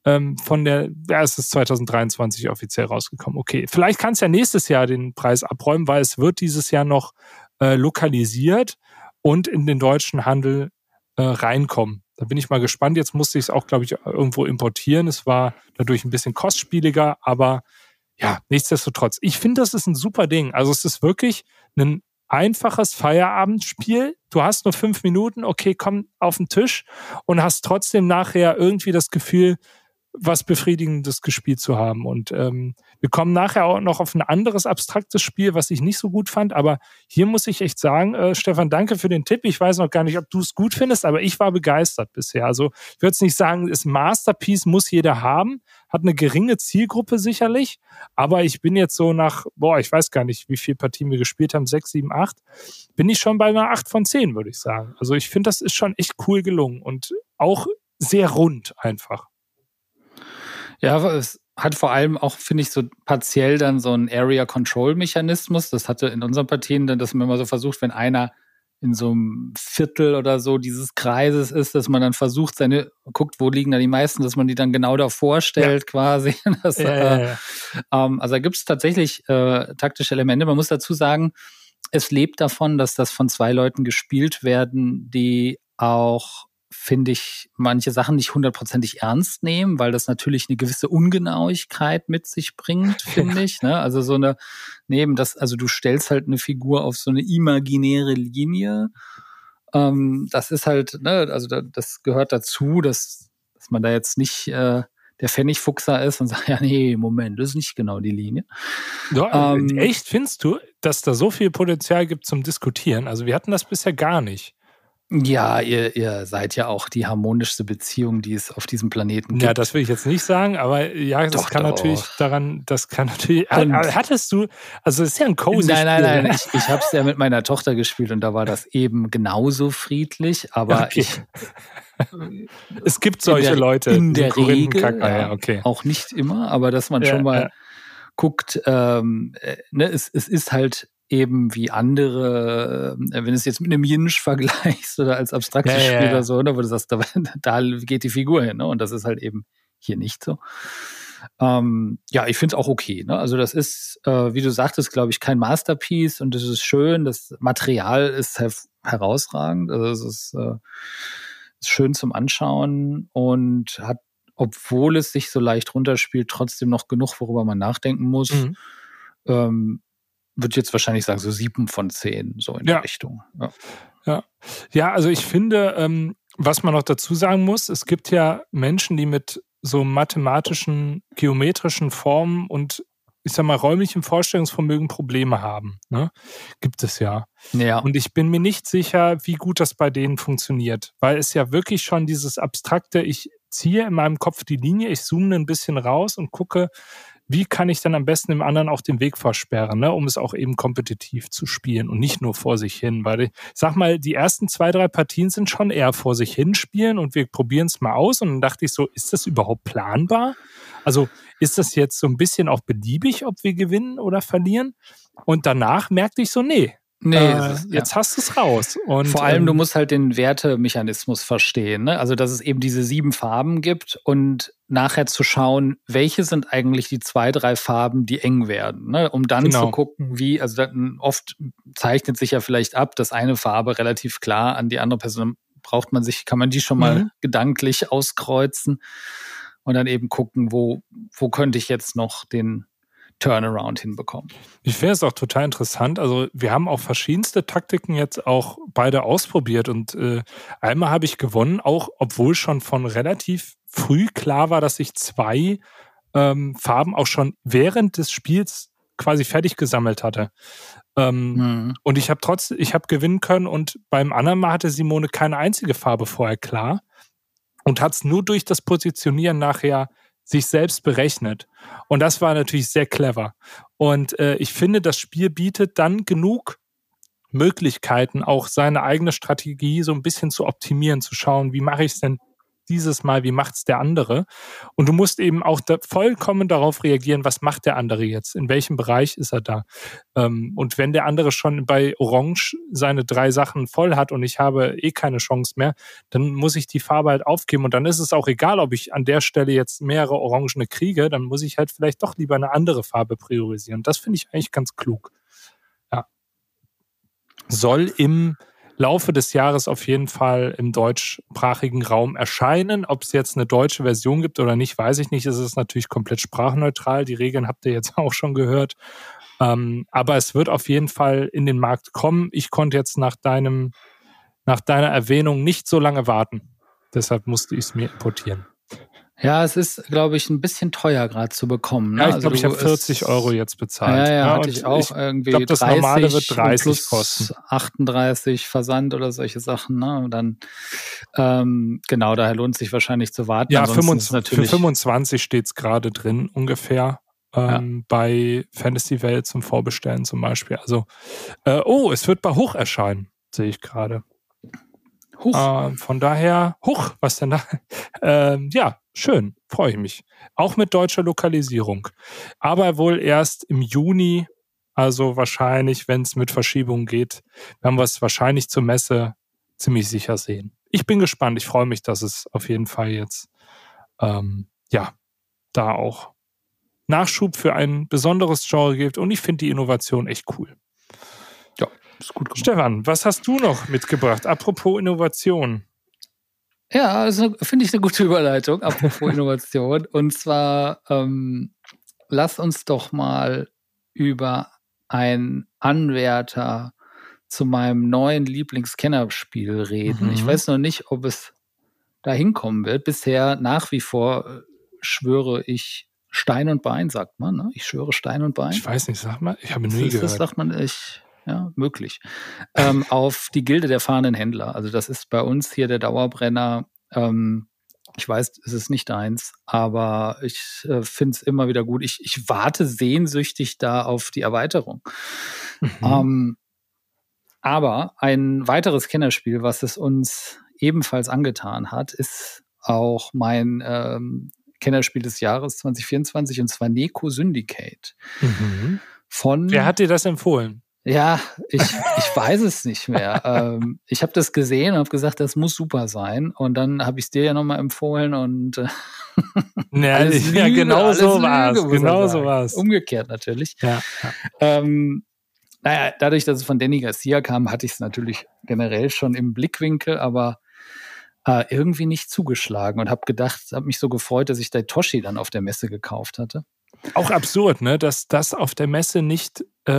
es ist 2023 offiziell rausgekommen. Okay, vielleicht kann es ja nächstes Jahr den Preis abräumen, weil es wird dieses Jahr noch lokalisiert und in den deutschen Handel reinkommen. Da bin ich mal gespannt. Jetzt musste ich es auch, glaube ich, irgendwo importieren. Es war dadurch ein bisschen kostspieliger, aber ja, nichtsdestotrotz. Ich finde, das ist ein super Ding. Also es ist wirklich ein einfaches Feierabendspiel. Du hast nur 5 Minuten, okay, komm auf den Tisch und hast trotzdem nachher irgendwie das Gefühl, was Befriedigendes gespielt zu haben. Und wir kommen nachher auch noch auf ein anderes abstraktes Spiel, was ich nicht so gut fand. Aber hier muss ich echt sagen, Stefan, danke für den Tipp. Ich weiß noch gar nicht, ob du es gut findest, aber ich war begeistert bisher. Also ich würde es nicht sagen, ist Masterpiece, muss jeder haben. Hat eine geringe Zielgruppe sicherlich. Aber ich bin jetzt so nach, ich weiß gar nicht, wie viele Partien wir gespielt haben, 6, 7, 8. Bin ich schon bei einer 8 von 10, würde ich sagen. Also ich finde, das ist schon echt cool gelungen und auch sehr rund einfach. Ja, es hat vor allem auch, finde ich, so partiell dann so einen Area-Control-Mechanismus. Das hatte in unseren Partien dann, dass man immer so versucht, wenn einer in so einem Viertel oder so dieses Kreises ist, dass man dann versucht, guckt, wo liegen da die meisten, dass man die dann genau davor stellt quasi. Das, also da gibt es tatsächlich taktische Elemente. Man muss dazu sagen, es lebt davon, dass das von 2 Leuten gespielt werden, die auch, finde ich, manche Sachen nicht 100%ig ernst nehmen, weil das natürlich eine gewisse Ungenauigkeit mit sich bringt, finde ich. Ne? Also also du stellst halt eine Figur auf so eine imaginäre Linie. Das ist halt, ne, also das gehört dazu, dass man da jetzt nicht der Pfennigfuchser ist und sagt, ja, nee, Moment, das ist nicht genau die Linie. Ja, echt, findest du, dass da so viel Potenzial gibt zum Diskutieren? Also wir hatten das bisher gar nicht. Ja, ihr seid ja auch die harmonischste Beziehung, die es auf diesem Planeten gibt. Ja, das will ich jetzt nicht sagen, aber ja, das kann natürlich. Hattest du, also es ist ja ein cozy Spiel. Nein, ich habe es ja mit meiner Tochter gespielt und da war das eben genauso friedlich, aber okay. Es gibt solche Leute. In der Regel, okay. Auch nicht immer, aber dass man schon mal guckt, es ist halt eben wie andere, wenn du es jetzt mit einem Jinsch vergleichst oder als abstraktes Spiel oder so, wo du sagst, da geht die Figur hin, ne? Und das ist halt eben hier nicht so. Ich finde es auch okay. Ne? Also das ist, wie du sagtest, glaube ich, kein Masterpiece und das ist schön. Das Material ist herausragend. Also es ist schön zum Anschauen und hat, obwohl es sich so leicht runterspielt, trotzdem noch genug, worüber man nachdenken muss. Würde jetzt wahrscheinlich sagen, so 7 von 10, so in der Richtung. Ja, also ich finde, was man noch dazu sagen muss, es gibt ja Menschen, die mit so mathematischen, geometrischen Formen und ich sag mal räumlichem Vorstellungsvermögen Probleme haben. Ne? Gibt es ja. Und ich bin mir nicht sicher, wie gut das bei denen funktioniert, weil es ja wirklich schon dieses abstrakte, ich ziehe in meinem Kopf die Linie, ich zoome ein bisschen raus und gucke, wie kann ich dann am besten dem anderen auch den Weg versperren, ne, um es auch eben kompetitiv zu spielen und nicht nur vor sich hin. Weil ich sag mal, die ersten 2, 3 Partien sind schon eher vor sich hin spielen und wir probieren es mal aus. Und dann dachte ich so, ist das überhaupt planbar? Also ist das jetzt so ein bisschen auch beliebig, ob wir gewinnen oder verlieren? Und danach merkte ich so, nee. Jetzt hast du es raus. Und vor allem, du musst halt den Wertemechanismus verstehen. Ne? Also, dass es eben diese 7 Farben gibt und nachher zu schauen, welche sind eigentlich die 2, 3 Farben, die eng werden. Ne? Um dann zu gucken, wie, also oft zeichnet sich ja vielleicht ab, dass eine Farbe relativ klar an die andere Person kann man die schon mal gedanklich auskreuzen und dann eben gucken, wo könnte ich jetzt noch den Turnaround hinbekommen. Ich finde es auch total interessant. Also wir haben auch verschiedenste Taktiken jetzt auch beide ausprobiert und einmal habe ich gewonnen, auch obwohl schon von relativ früh klar war, dass ich 2 Farben auch schon während des Spiels quasi fertig gesammelt hatte. Und ich habe gewinnen können und beim anderen Mal hatte Simone keine einzige Farbe vorher klar und hat es nur durch das Positionieren nachher sich selbst berechnet. Und das war natürlich sehr clever. Und ich finde, das Spiel bietet dann genug Möglichkeiten, auch seine eigene Strategie so ein bisschen zu optimieren, zu schauen, wie mache ich es denn dieses Mal, wie macht's der andere? Und du musst eben auch vollkommen darauf reagieren, was macht der andere jetzt? In welchem Bereich ist er da? Und wenn der andere schon bei Orange seine 3 Sachen voll hat und ich habe keine Chance mehr, dann muss ich die Farbe halt aufgeben. Und dann ist es auch egal, ob ich an der Stelle jetzt mehrere Orangene kriege, dann muss ich halt vielleicht doch lieber eine andere Farbe priorisieren. Das finde ich eigentlich ganz klug. Ja. Soll im Laufe des Jahres auf jeden Fall im deutschsprachigen Raum erscheinen. Ob es jetzt eine deutsche Version gibt oder nicht, weiß ich nicht. Es ist natürlich komplett sprachneutral. Die Regeln habt ihr jetzt auch schon gehört. Aber es wird auf jeden Fall in den Markt kommen. Ich konnte jetzt nach deiner Erwähnung nicht so lange warten. Deshalb musste ich es mir importieren. Ja, es ist, glaube ich, ein bisschen teuer gerade zu bekommen. Ne? Ja, ich glaube, ich habe 40 € jetzt bezahlt. Ja, hatte ich auch irgendwie. Ich glaube, das normale wird 30 kosten. 38 Versand oder solche Sachen. Ne? Und dann, genau, daher lohnt es sich wahrscheinlich zu warten. Ja, für 25 steht es gerade drin ungefähr. Bei Fantasy Welt zum Vorbestellen zum Beispiel. Also, es wird bei Hoch erscheinen, sehe ich gerade. Von daher, was denn da? Ja, schön, freue ich mich. Auch mit deutscher Lokalisierung. Aber wohl erst im Juni, also wahrscheinlich, wenn es mit Verschiebung geht, werden wir es wahrscheinlich zur Messe ziemlich sicher sehen. Ich bin gespannt, ich freue mich, dass es auf jeden Fall jetzt da auch Nachschub für ein besonderes Genre gibt und ich finde die Innovation echt cool. Ja, ist gut gemacht. Stefan, was hast du noch mitgebracht? Apropos Innovation. Ja, also finde ich eine gute Überleitung, apropos Innovation. Und zwar lass uns doch mal über einen Anwärter zu meinem neuen Lieblingskennerspiel reden. Ich weiß noch nicht, ob es da hinkommen wird. Bisher nach wie vor schwöre ich Stein und Bein, sagt man. Ne? Ich schwöre Stein und Bein. Ich weiß nicht, sag mal. Ich habe nie gehört. Das sagt man, möglich. Auf die Gilde der fahrenden Händler. Also das ist bei uns hier der Dauerbrenner. Ich weiß, es ist nicht deins, aber ich finde es immer wieder gut. Ich warte sehnsüchtig da auf die Erweiterung. Aber ein weiteres Kennerspiel, was es uns ebenfalls angetan hat, ist auch mein Kennerspiel des Jahres 2024, und zwar Neko Syndicate. Wer hat dir das empfohlen? Ja, ich weiß es nicht mehr. Ich habe das gesehen und habe gesagt, das muss super sein. Und dann habe ich es dir ja nochmal empfohlen und genau so war es. Umgekehrt natürlich. Ja. Dadurch, dass es von Danny Garcia kam, hatte ich es natürlich generell schon im Blickwinkel, aber irgendwie nicht zugeschlagen und habe mich so gefreut, dass ich Daitoshi dann auf der Messe gekauft hatte. Auch absurd, ne, dass das auf der Messe nicht,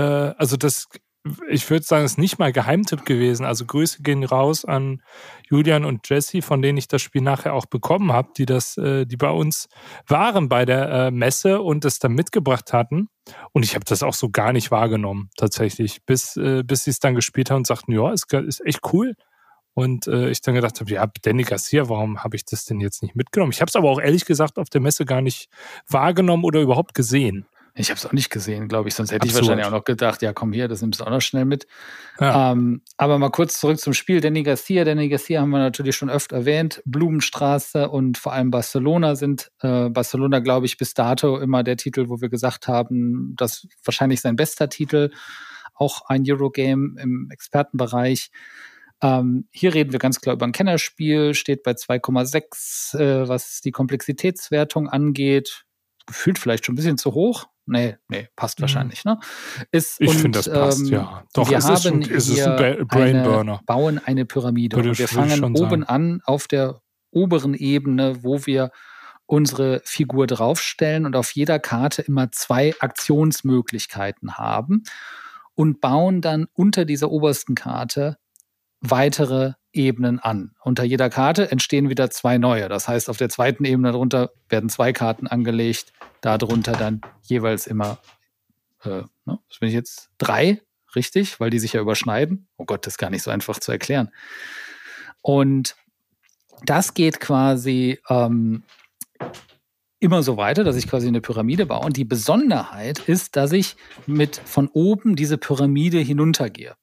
ich würde sagen, es ist nicht mal Geheimtipp gewesen. Also Grüße gehen raus an Julian und Jesse, von denen ich das Spiel nachher auch bekommen habe, die bei uns waren bei der Messe und es dann mitgebracht hatten. Und ich habe das auch so gar nicht wahrgenommen, tatsächlich, bis sie es dann gespielt haben und sagten, ja, ist echt cool. Und ich dann gedacht habe, ja, Danny Garcia, warum habe ich das denn jetzt nicht mitgenommen? Ich habe es aber auch ehrlich gesagt auf der Messe gar nicht wahrgenommen oder überhaupt gesehen. Ich habe es auch nicht gesehen, glaube ich, sonst hätte Absurd. Ich wahrscheinlich auch noch gedacht, ja komm hier, das nimmst du auch noch schnell mit. Ja. Aber mal kurz zurück zum Spiel. Danny Garcia haben wir natürlich schon öfter erwähnt. Blumenstraße und vor allem Barcelona sind Barcelona, glaube ich, bis dato immer der Titel, wo wir gesagt haben, das wahrscheinlich sein bester Titel. Auch ein Eurogame im Expertenbereich. Hier reden wir ganz klar über ein Kennerspiel, steht bei 2,6, was die Komplexitätswertung angeht. Gefühlt vielleicht schon ein bisschen zu hoch. Nee, passt wahrscheinlich. Ne? Ich finde, das passt, ja. Doch, wir ist ein Brainburner. Bauen eine Pyramide. Und wir fangen oben an auf der oberen Ebene, wo wir unsere Figur draufstellen und auf jeder Karte immer 2 Aktionsmöglichkeiten haben und bauen dann unter dieser obersten Karte weitere Ebenen an. Unter jeder Karte entstehen wieder 2 neue. Das heißt, auf der zweiten Ebene darunter werden 2 Karten angelegt, darunter dann jeweils immer, was bin ich jetzt, 3, richtig? Weil die sich ja überschneiden. Oh Gott, das ist gar nicht so einfach zu erklären. Und das geht quasi immer so weiter, dass ich quasi eine Pyramide baue. Und die Besonderheit ist, dass ich von oben diese Pyramide hinuntergehe.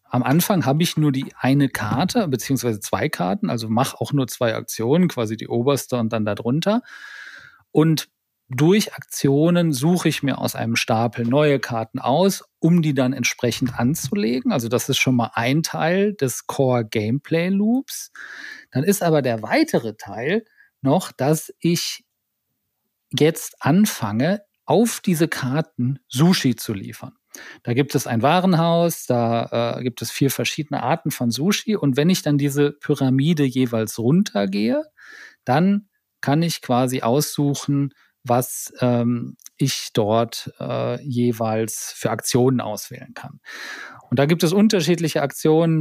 am Anfang habe ich nur die eine Karte, beziehungsweise 2 Karten, also mache auch nur 2 Aktionen, quasi die oberste und dann darunter. Und durch Aktionen suche ich mir aus einem Stapel neue Karten aus, um die dann entsprechend anzulegen. Also das ist schon mal ein Teil des Core-Gameplay-Loops. Dann ist aber der weitere Teil noch, dass ich jetzt anfange, auf diese Karten Sushi zu liefern. Da gibt es ein Warenhaus, da gibt es 4 verschiedene Arten von Sushi. Und wenn ich dann diese Pyramide jeweils runtergehe, dann kann ich quasi aussuchen, was ich dort jeweils für Aktionen auswählen kann. Und da gibt es unterschiedliche Aktionen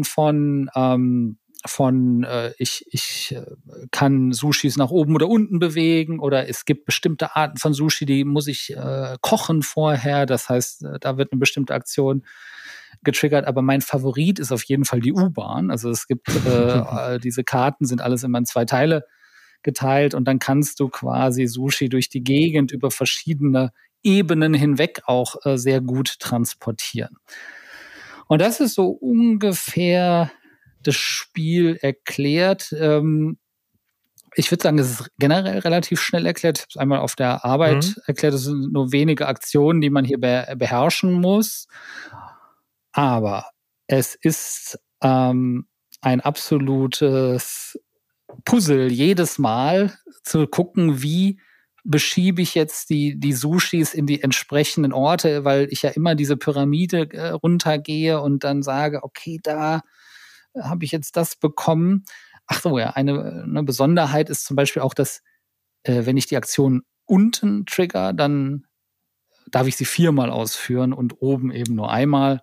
ich kann Sushis nach oben oder unten bewegen, oder es gibt bestimmte Arten von Sushi, die muss ich kochen vorher. Das heißt, da wird eine bestimmte Aktion getriggert. Aber mein Favorit ist auf jeden Fall die U-Bahn. Also es gibt diese Karten sind alles immer in 2 Teile geteilt, und dann kannst du quasi Sushi durch die Gegend über verschiedene Ebenen hinweg auch sehr gut transportieren. Und das ist so ungefähr das Spiel erklärt. Ich würde sagen, es ist generell relativ schnell erklärt. Ich habe es einmal auf der Arbeit erklärt. Es sind nur wenige Aktionen, die man hier beherrschen muss. Aber es ist ein absolutes Puzzle, jedes Mal zu gucken, wie beschiebe ich jetzt die Sushis in die entsprechenden Orte, weil ich ja immer diese Pyramide runtergehe und dann sage, okay, da habe ich jetzt das bekommen. Ach so, ja, eine Besonderheit ist zum Beispiel auch, dass wenn ich die Aktion unten trigger, dann darf ich sie 4-mal ausführen und oben eben nur einmal.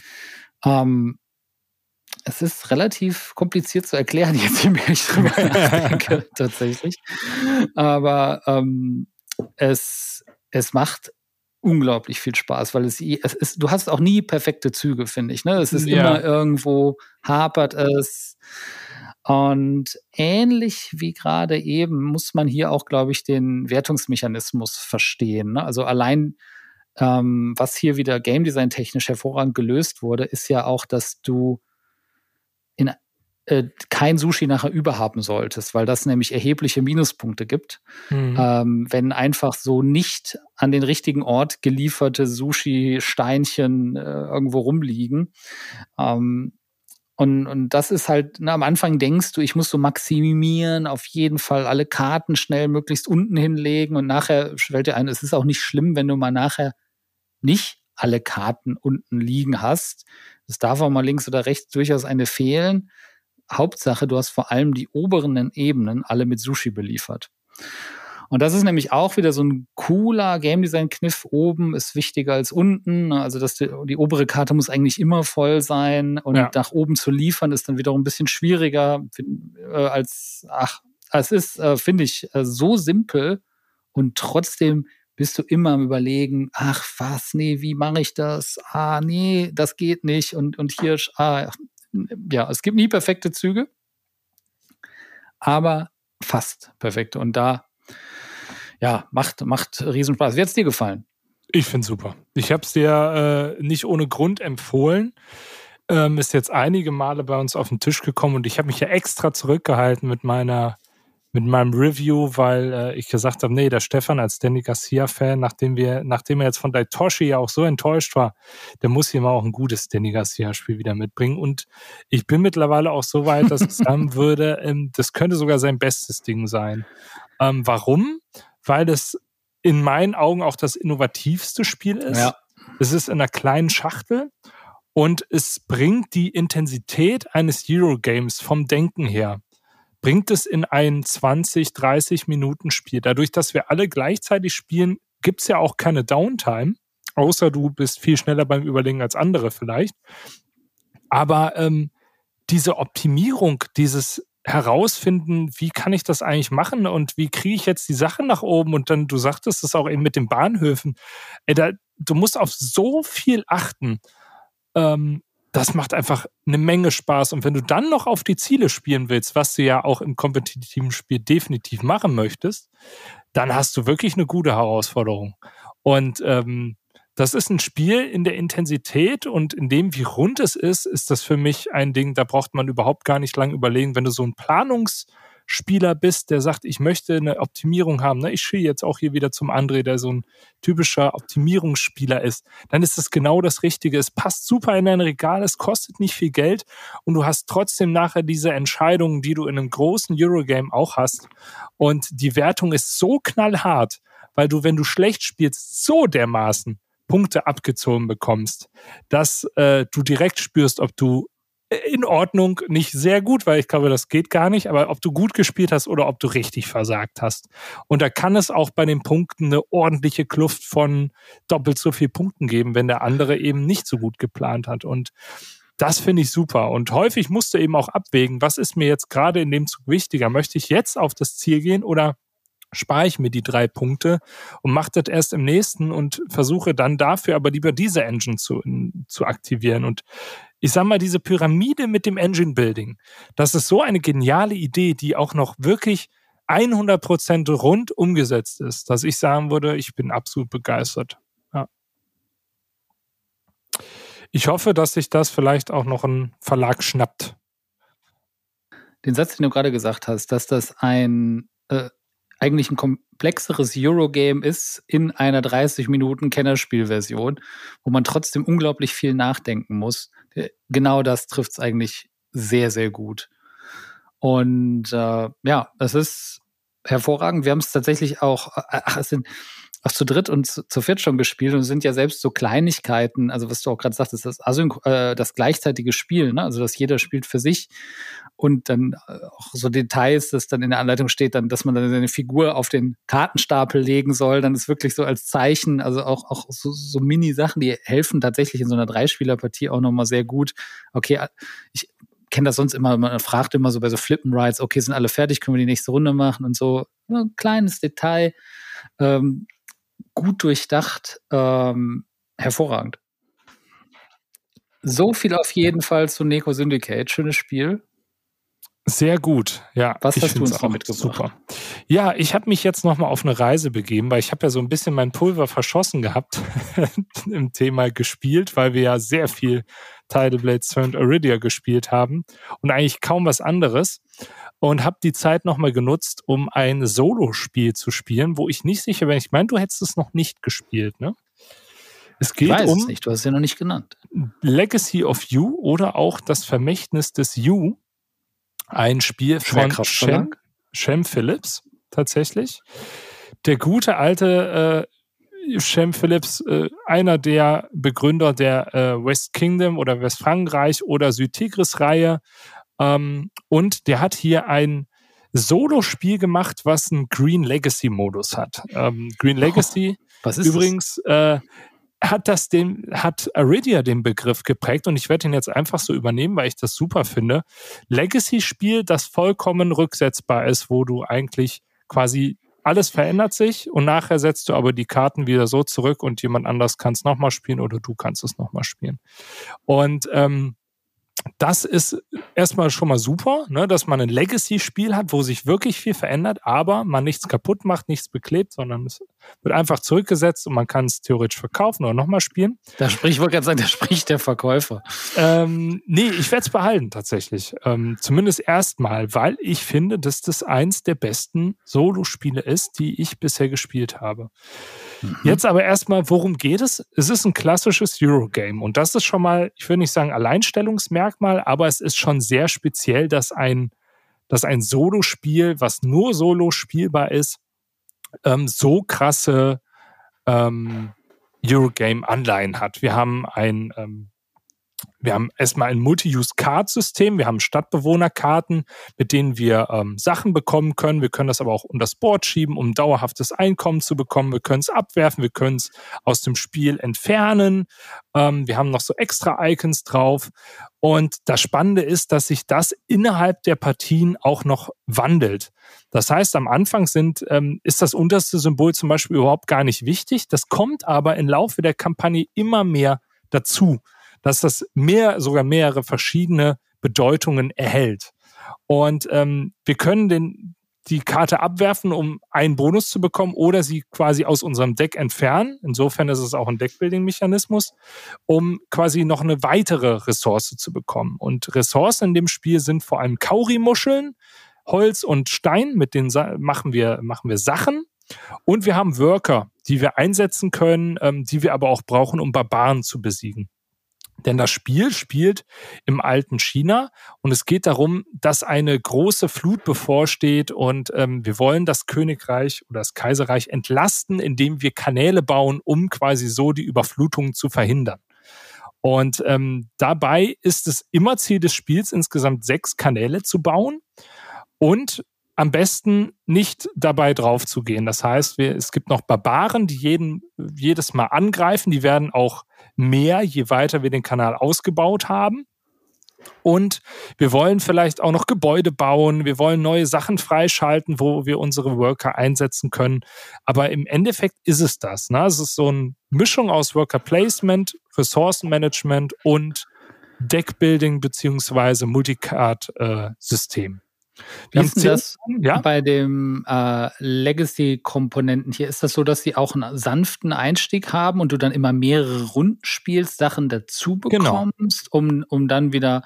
Es ist relativ kompliziert zu erklären, jetzt je mehr ich drüber nachdenke, tatsächlich. Aber es macht unglaublich viel Spaß, weil du hast auch nie perfekte Züge, finde ich. Ne? Es ist immer irgendwo, hapert es. Und ähnlich wie gerade eben muss man hier auch, glaube ich, den Wertungsmechanismus verstehen. Ne? Also allein, was hier wieder Game Design technisch hervorragend gelöst wurde, ist ja auch, dass du kein Sushi nachher überhaben solltest, weil das nämlich erhebliche Minuspunkte gibt, wenn einfach so nicht an den richtigen Ort gelieferte Sushi-Steinchen irgendwo rumliegen. Und das ist halt, am Anfang denkst du, ich muss so maximieren, auf jeden Fall alle Karten schnell möglichst unten hinlegen, und nachher fällt dir ein, es ist auch nicht schlimm, wenn du mal nachher nicht alle Karten unten liegen hast. Es darf auch mal links oder rechts durchaus eine fehlen. Hauptsache, du hast vor allem die oberen Ebenen alle mit Sushi beliefert. Und das ist nämlich auch wieder so ein cooler Game Design Kniff. Oben ist wichtiger als unten. Also die obere Karte muss eigentlich immer voll sein, und nach oben zu liefern ist dann wiederum ein bisschen schwieriger es ist, finde ich, so simpel, und trotzdem bist du immer am Überlegen, wie mache ich das? Nee, das geht nicht. Und hier, es gibt nie perfekte Züge, aber fast perfekte. Und da, macht Riesenspaß. Wie hat es dir gefallen? Ich finde es super. Ich habe es dir nicht ohne Grund empfohlen. Ist jetzt einige Male bei uns auf den Tisch gekommen, und ich habe mich ja extra zurückgehalten mit meinem Review, weil ich gesagt habe, nee, der Stefan als Danny Garcia-Fan, nachdem er jetzt von Daitoshi ja auch so enttäuscht war, der muss hier mal auch ein gutes Danny Garcia-Spiel wieder mitbringen. Und ich bin mittlerweile auch so weit, dass ich sagen würde, das könnte sogar sein bestes Ding sein. Warum? Weil es in meinen Augen auch das innovativste Spiel ist. Ja. Es ist in einer kleinen Schachtel, und es bringt die Intensität eines Eurogames vom Denken her, bringt es in ein 20-30 Minuten Spiel. Dadurch, dass wir alle gleichzeitig spielen, gibt es ja auch keine Downtime, außer du bist viel schneller beim Überlegen als andere vielleicht. Aber diese Optimierung, dieses Herausfinden, wie kann ich das eigentlich machen und wie kriege ich jetzt die Sachen nach oben, und dann, du sagtest es auch eben mit den Bahnhöfen, du musst auf so viel achten. Das macht einfach eine Menge Spaß. Und wenn du dann noch auf die Ziele spielen willst, was du ja auch im kompetitiven Spiel definitiv machen möchtest, dann hast du wirklich eine gute Herausforderung. Und das ist ein Spiel in der Intensität und in dem, wie rund es ist das für mich ein Ding, da braucht man überhaupt gar nicht lang überlegen. Wenn du so ein Planungsspieler bist, der sagt, ich möchte eine Optimierung haben, ne? Ich schiele jetzt auch hier wieder zum André, der so ein typischer Optimierungsspieler ist, dann ist es genau das Richtige. Es passt super in dein Regal, es kostet nicht viel Geld und du hast trotzdem nachher diese Entscheidungen, die du in einem großen Eurogame auch hast. Und die Wertung ist so knallhart, weil du, wenn du schlecht spielst, so dermaßen Punkte abgezogen bekommst, dass du direkt spürst, ob du in Ordnung, nicht sehr gut, weil ich glaube, das geht gar nicht, aber ob du gut gespielt hast oder ob du richtig versagt hast. Und da kann es auch bei den Punkten eine ordentliche Kluft von doppelt so viel Punkten geben, wenn der andere eben nicht so gut geplant hat. Und das finde ich super. Und häufig musst du eben auch abwägen, was ist mir jetzt gerade in dem Zug wichtiger? Möchte ich jetzt auf das Ziel gehen oder spare ich mir die 3 Punkte und mache das erst im nächsten und versuche dann dafür aber lieber diese Engine zu aktivieren. Und ich sag mal, diese Pyramide mit dem Engine Building, das ist so eine geniale Idee, die auch noch wirklich 100% rund umgesetzt ist, dass ich sagen würde, ich bin absolut begeistert. Ja. Ich hoffe, dass sich das vielleicht auch noch ein Verlag schnappt. Den Satz, den du gerade gesagt hast, dass das eigentlich ein komplexeres Eurogame ist in einer 30-Minuten-Kennerspielversion, wo man trotzdem unglaublich viel nachdenken muss. Genau das trifft es eigentlich sehr, sehr gut. Und es ist hervorragend. Wir haben es tatsächlich auch, es sind auch zu dritt und zu viert schon gespielt und es sind ja selbst so Kleinigkeiten, also was du auch gerade sagtest, das gleichzeitige Spiel, ne? Also dass jeder spielt für sich und dann auch so Details, dass dann in der Anleitung steht, dann, dass man dann seine Figur auf den Kartenstapel legen soll, dann ist wirklich so als Zeichen, also auch so Mini-Sachen, die helfen tatsächlich in so einer 3-Spieler-Partie auch nochmal sehr gut. Okay, ich kenne das sonst immer, man fragt immer so bei so Flippen Rides, okay, sind alle fertig, können wir die nächste Runde machen und so. Ein kleines Detail, gut durchdacht, hervorragend. So viel auf jeden Fall zu Neko Syndicate. Schönes Spiel. Sehr gut, ja. Was hast du uns noch mitgebracht? Super. Ja, ich habe mich jetzt nochmal auf eine Reise begeben, weil ich habe ja so ein bisschen mein Pulver verschossen gehabt im Thema gespielt, weil wir ja sehr viel Tidal Blades Turned Iridia gespielt haben und eigentlich kaum was anderes und habe die Zeit nochmal genutzt, um ein Solo-Spiel zu spielen, wo ich nicht sicher bin. Ich meine, du hättest es noch nicht gespielt, ne? Es geht es nicht, du hast es ja noch nicht genannt. Legacy of You oder auch das Vermächtnis des You. Ein Spiel von Shem Phillips, tatsächlich. Der gute alte Shem Phillips, einer der Begründer der West Kingdom oder Westfrankreich oder Südtigris-Reihe. Und der hat hier ein Solo-Spiel gemacht, was einen Green Legacy-Modus hat. Green Legacy was ist übrigens hat Iridia den Begriff geprägt und ich werde ihn jetzt einfach so übernehmen, weil ich das super finde. Legacy-Spiel, das vollkommen rücksetzbar ist, wo du eigentlich quasi alles verändert sich und nachher setzt du aber die Karten wieder so zurück und jemand anders kann es nochmal spielen oder du kannst es nochmal spielen. Und das ist erstmal schon mal super, ne, dass man ein Legacy-Spiel hat, wo sich wirklich viel verändert, aber man nichts kaputt macht, nichts beklebt, sondern es wird einfach zurückgesetzt und man kann es theoretisch verkaufen oder nochmal spielen. Ich wollte gerade sagen, da spricht der Verkäufer. Nee, ich werde es behalten tatsächlich. Zumindest erstmal, weil ich finde, dass das eins der besten Solo-Spiele ist, die ich bisher gespielt habe. Jetzt aber erstmal, worum geht es? Es ist ein klassisches Eurogame und das ist schon mal, ich würde nicht sagen Alleinstellungsmerkmal, aber es ist schon sehr speziell, dass ein Solo-Spiel, was nur Solo spielbar ist, so krasse Eurogame-Anleihen hat. Wir haben erstmal ein Multi-Use-Card-System, wir haben Stadtbewohnerkarten, mit denen wir Sachen bekommen können. Wir können das aber auch unter das Board schieben, um dauerhaftes Einkommen zu bekommen. Wir können es abwerfen, wir können es aus dem Spiel entfernen. Wir haben noch so extra Icons drauf. Und das Spannende ist, dass sich das innerhalb der Partien auch noch wandelt. Das heißt, am Anfang ist das unterste Symbol zum Beispiel überhaupt gar nicht wichtig. Das kommt aber im Laufe der Kampagne immer mehr dazu, dass das sogar mehrere verschiedene Bedeutungen erhält. Und wir können die Karte abwerfen, um einen Bonus zu bekommen, oder sie quasi aus unserem Deck entfernen. Insofern ist es auch ein Deckbuilding-Mechanismus, um quasi noch eine weitere Ressource zu bekommen. Und Ressourcen in dem Spiel sind vor allem Kauri-Muscheln, Holz und Stein, mit denen machen wir Sachen. Und wir haben Worker, die wir einsetzen können, die wir aber auch brauchen, um Barbaren zu besiegen. Denn das Spiel spielt im alten China und es geht darum, dass eine große Flut bevorsteht und wir wollen das Königreich oder das Kaiserreich entlasten, indem wir Kanäle bauen, um quasi so die Überflutung zu verhindern. Und dabei ist es immer Ziel des Spiels, insgesamt 6 Kanäle zu bauen und am besten nicht dabei drauf zu gehen. Das heißt, es gibt noch Barbaren, die jedes Mal angreifen. Die werden auch mehr, je weiter wir den Kanal ausgebaut haben. Und wir wollen vielleicht auch noch Gebäude bauen. Wir wollen neue Sachen freischalten, wo wir unsere Worker einsetzen können. Aber im Endeffekt ist es das. Ne? Es ist so eine Mischung aus Worker Placement, Ressourcenmanagement und Deckbuilding beziehungsweise Multicard-System. Wie ist denn das bei dem Legacy-Komponenten hier? Ist das so, dass sie auch einen sanften Einstieg haben und du dann immer mehrere Runden spielst, Sachen dazu bekommst, um dann wieder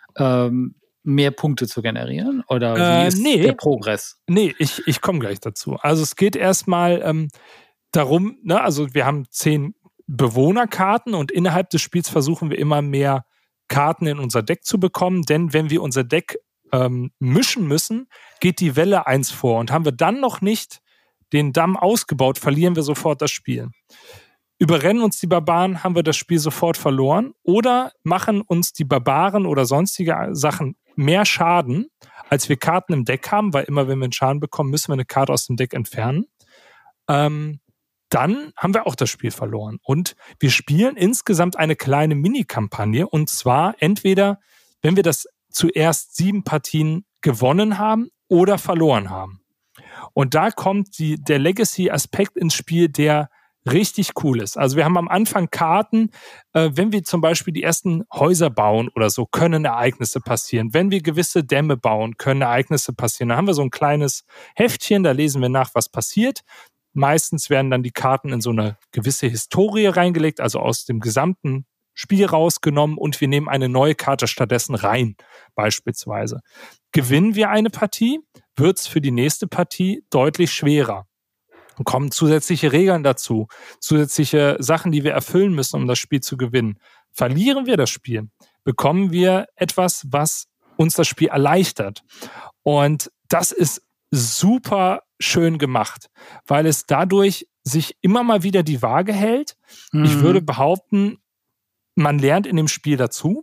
mehr Punkte zu generieren? Oder wie ist der Progress? Nee, ich komme gleich dazu. Also es geht erstmal darum, ne, also wir haben 10 Bewohnerkarten und innerhalb des Spiels versuchen wir immer mehr Karten in unser Deck zu bekommen, denn wenn wir unser Deck mischen müssen, geht die Welle 1 vor. Und haben wir dann noch nicht den Damm ausgebaut, verlieren wir sofort das Spiel. Überrennen uns die Barbaren, haben wir das Spiel sofort verloren. Oder machen uns die Barbaren oder sonstige Sachen mehr Schaden, als wir Karten im Deck haben, weil immer, wenn wir einen Schaden bekommen, müssen wir eine Karte aus dem Deck entfernen. Dann haben wir auch das Spiel verloren. Und wir spielen insgesamt eine kleine Mini-Kampagne. Und zwar entweder, wenn wir das zuerst 7 Partien gewonnen haben oder verloren haben. Und da kommt der Legacy-Aspekt ins Spiel, der richtig cool ist. Also wir haben am Anfang Karten, wenn wir zum Beispiel die ersten Häuser bauen oder so, können Ereignisse passieren. Wenn wir gewisse Dämme bauen, können Ereignisse passieren. Da haben wir so ein kleines Heftchen, da lesen wir nach, was passiert. Meistens werden dann die Karten in so eine gewisse Historie reingelegt, also aus dem gesamten Spiel rausgenommen und wir nehmen eine neue Karte stattdessen rein, beispielsweise. Gewinnen wir eine Partie, wird es für die nächste Partie deutlich schwerer. Und kommen zusätzliche Regeln dazu, zusätzliche Sachen, die wir erfüllen müssen, um das Spiel zu gewinnen. Verlieren wir das Spiel, bekommen wir etwas, was uns das Spiel erleichtert. Und das ist super schön gemacht, weil es dadurch sich immer mal wieder die Waage hält. Ich würde behaupten, man lernt in dem Spiel dazu.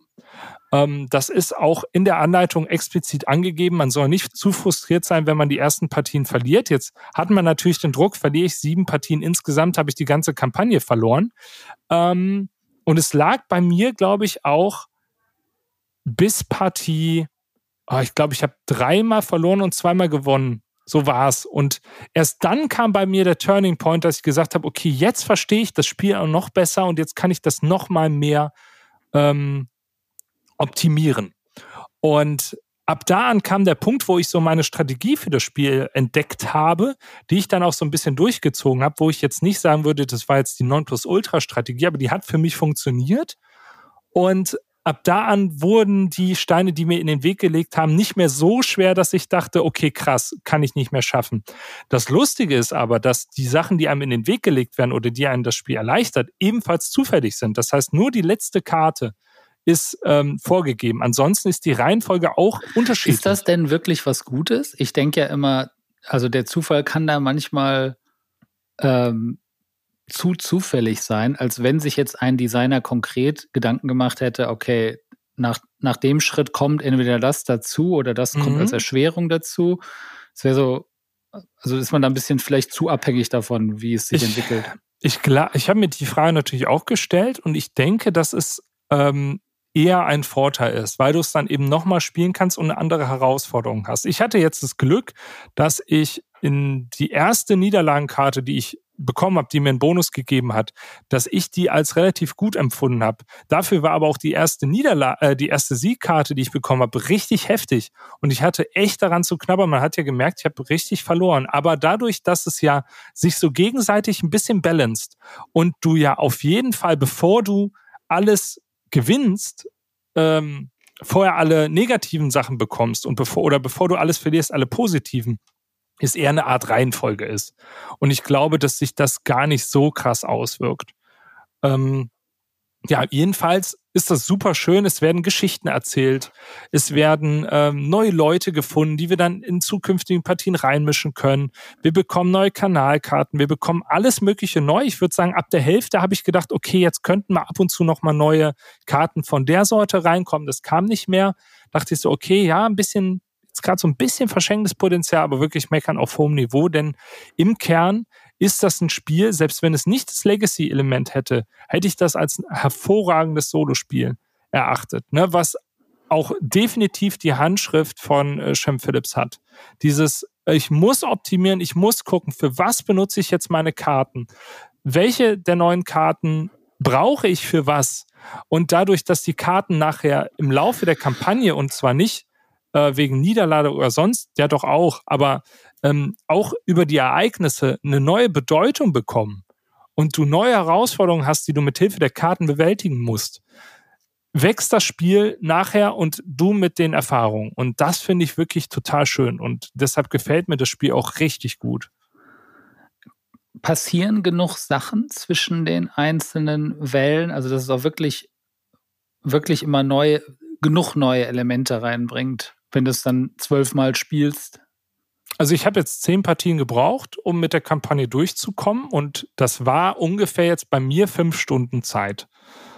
Das ist auch in der Anleitung explizit angegeben. Man soll nicht zu frustriert sein, wenn man die ersten Partien verliert. Jetzt hat man natürlich den Druck, verliere ich 7 Partien insgesamt, habe ich die ganze Kampagne verloren. Und es lag bei mir, glaube ich, auch bis Partie, ich glaube, ich habe 3-mal verloren und 2-mal gewonnen. So war's. Und erst dann kam bei mir der Turning Point, dass ich gesagt habe, okay, jetzt verstehe ich das Spiel auch noch besser und jetzt kann ich das noch mal mehr optimieren. Und ab da an kam der Punkt, wo ich so meine Strategie für das Spiel entdeckt habe, die ich dann auch so ein bisschen durchgezogen habe, wo ich jetzt nicht sagen würde, das war jetzt die Nonplusultra-Strategie, aber die hat für mich funktioniert. Und ab da an wurden die Steine, die mir in den Weg gelegt haben, nicht mehr so schwer, dass ich dachte, okay, krass, kann ich nicht mehr schaffen. Das Lustige ist aber, dass die Sachen, die einem in den Weg gelegt werden oder die einem das Spiel erleichtert, ebenfalls zufällig sind. Das heißt, nur die letzte Karte ist vorgegeben. Ansonsten ist die Reihenfolge auch unterschiedlich. Ist das denn wirklich was Gutes? Ich denke ja immer, also der Zufall kann da manchmal zu zufällig sein, als wenn sich jetzt ein Designer konkret Gedanken gemacht hätte, okay, nach dem Schritt kommt entweder das dazu oder das kommt als Erschwerung dazu. Es wäre so, also ist man da ein bisschen vielleicht zu abhängig davon, wie es sich entwickelt. Ich habe mir die Frage natürlich auch gestellt und ich denke, dass es eher ein Vorteil ist, weil du es dann eben nochmal spielen kannst und eine andere Herausforderung hast. Ich hatte jetzt das Glück, dass ich in die erste Niederlagenkarte, die ich bekommen habe, die mir einen Bonus gegeben hat, dass ich die als relativ gut empfunden habe. Dafür war aber auch die erste Siegkarte, die ich bekommen habe, richtig heftig. Und ich hatte echt daran zu knabbern. Man hat ja gemerkt, ich habe richtig verloren. Aber dadurch, dass es ja sich so gegenseitig ein bisschen balanced und du ja auf jeden Fall, bevor du alles gewinnst, vorher alle negativen Sachen bekommst und bevor du alles verlierst, alle positiven, ist eher eine Art Reihenfolge ist. Und ich glaube, dass sich das gar nicht so krass auswirkt. Jedenfalls ist das super schön. Es werden Geschichten erzählt. Es werden neue Leute gefunden, die wir dann in zukünftigen Partien reinmischen können. Wir bekommen neue Kanalkarten. Wir bekommen alles Mögliche neu. Ich würde sagen, ab der Hälfte habe ich gedacht, okay, jetzt könnten mal ab und zu nochmal neue Karten von der Sorte reinkommen. Das kam nicht mehr. Dachte ich so, okay, ja, gerade so ein bisschen verschenktes Potenzial, aber wirklich meckern auf hohem Niveau, denn im Kern ist das ein Spiel, selbst wenn es nicht das Legacy-Element hätte ich das als ein hervorragendes Solospiel erachtet, ne? Was auch definitiv die Handschrift von Shem Phillips hat. Dieses, ich muss optimieren, ich muss gucken, für was benutze ich jetzt meine Karten? Welche der neuen Karten brauche ich für was? Und dadurch, dass die Karten nachher im Laufe der Kampagne, und zwar nicht wegen Niederlage oder sonst, ja doch auch, aber auch über die Ereignisse eine neue Bedeutung bekommen und du neue Herausforderungen hast, die du mit Hilfe der Karten bewältigen musst, wächst das Spiel nachher und du mit den Erfahrungen. Und das finde ich wirklich total schön und deshalb gefällt mir das Spiel auch richtig gut. Passieren genug Sachen zwischen den einzelnen Wellen, also dass es auch wirklich immer genug neue Elemente reinbringt, wenn du es dann 12 Mal spielst? Also ich habe jetzt 10 Partien gebraucht, um mit der Kampagne durchzukommen und das war ungefähr jetzt bei mir 5 Stunden Zeit.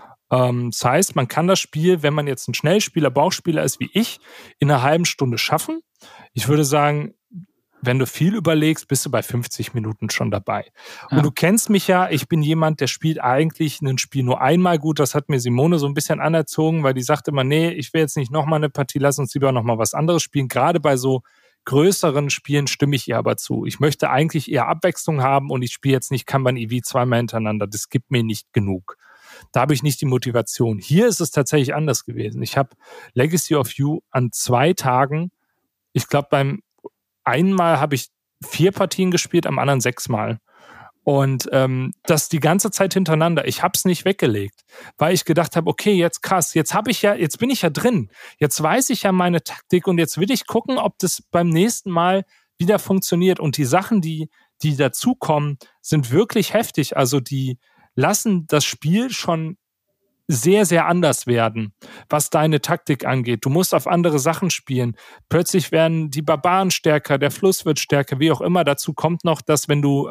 Das heißt, man kann das Spiel, wenn man jetzt ein Schnellspieler, Bauchspieler ist wie ich, in einer halben Stunde schaffen. Ich würde sagen, wenn du viel überlegst, bist du bei 50 Minuten schon dabei. Ja. Und du kennst mich ja, ich bin jemand, der spielt eigentlich ein Spiel nur einmal gut. Das hat mir Simone so ein bisschen anerzogen, weil die sagte immer, nee, ich will jetzt nicht nochmal eine Partie, lass uns lieber nochmal was anderes spielen. Gerade bei so größeren Spielen stimme ich ihr aber zu. Ich möchte eigentlich eher Abwechslung haben und ich spiele jetzt nicht Kanban EV zweimal hintereinander. Das gibt mir nicht genug. Da habe ich nicht die Motivation. Hier ist es tatsächlich anders gewesen. Ich habe Legacy of You an 2 Tagen, ich glaube beim einmal habe ich 4 Partien gespielt, am anderen 6 Mal. Und das die ganze Zeit hintereinander. Ich habe es nicht weggelegt, weil ich gedacht habe, okay, jetzt krass, jetzt bin ich ja drin. Jetzt weiß ich ja meine Taktik und jetzt will ich gucken, ob das beim nächsten Mal wieder funktioniert. Und die Sachen, die dazukommen, sind wirklich heftig. Also die lassen das Spiel schon sehr, sehr anders werden, was deine Taktik angeht. Du musst auf andere Sachen spielen. Plötzlich werden die Barbaren stärker, der Fluss wird stärker, wie auch immer. Dazu kommt noch, dass wenn du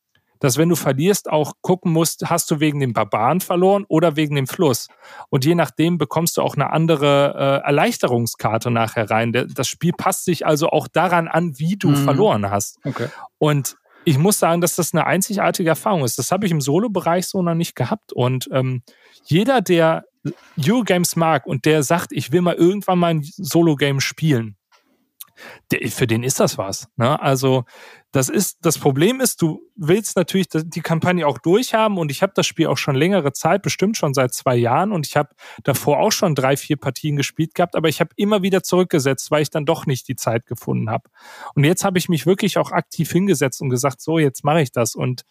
verlierst, auch gucken musst, hast du wegen dem Barbaren verloren oder wegen dem Fluss. Und je nachdem bekommst du auch eine andere Erleichterungskarte nachher rein. Das Spiel passt sich also auch daran an, wie du verloren hast. Okay. Und ich muss sagen, dass das eine einzigartige Erfahrung ist. Das habe ich im Solo-Bereich so noch nicht gehabt. Und jeder, der Eurogames mag und der sagt, ich will mal irgendwann mal ein Solo-Game spielen, für den ist das was. Ne? Also das Problem ist, du willst natürlich die Kampagne auch durchhaben und ich habe das Spiel auch schon längere Zeit, bestimmt schon seit 2 Jahren und ich habe davor auch schon 3, 4 Partien gespielt gehabt, aber ich habe immer wieder zurückgesetzt, weil ich dann doch nicht die Zeit gefunden habe. Und jetzt habe ich mich wirklich auch aktiv hingesetzt und gesagt, so, jetzt mache ich das. Und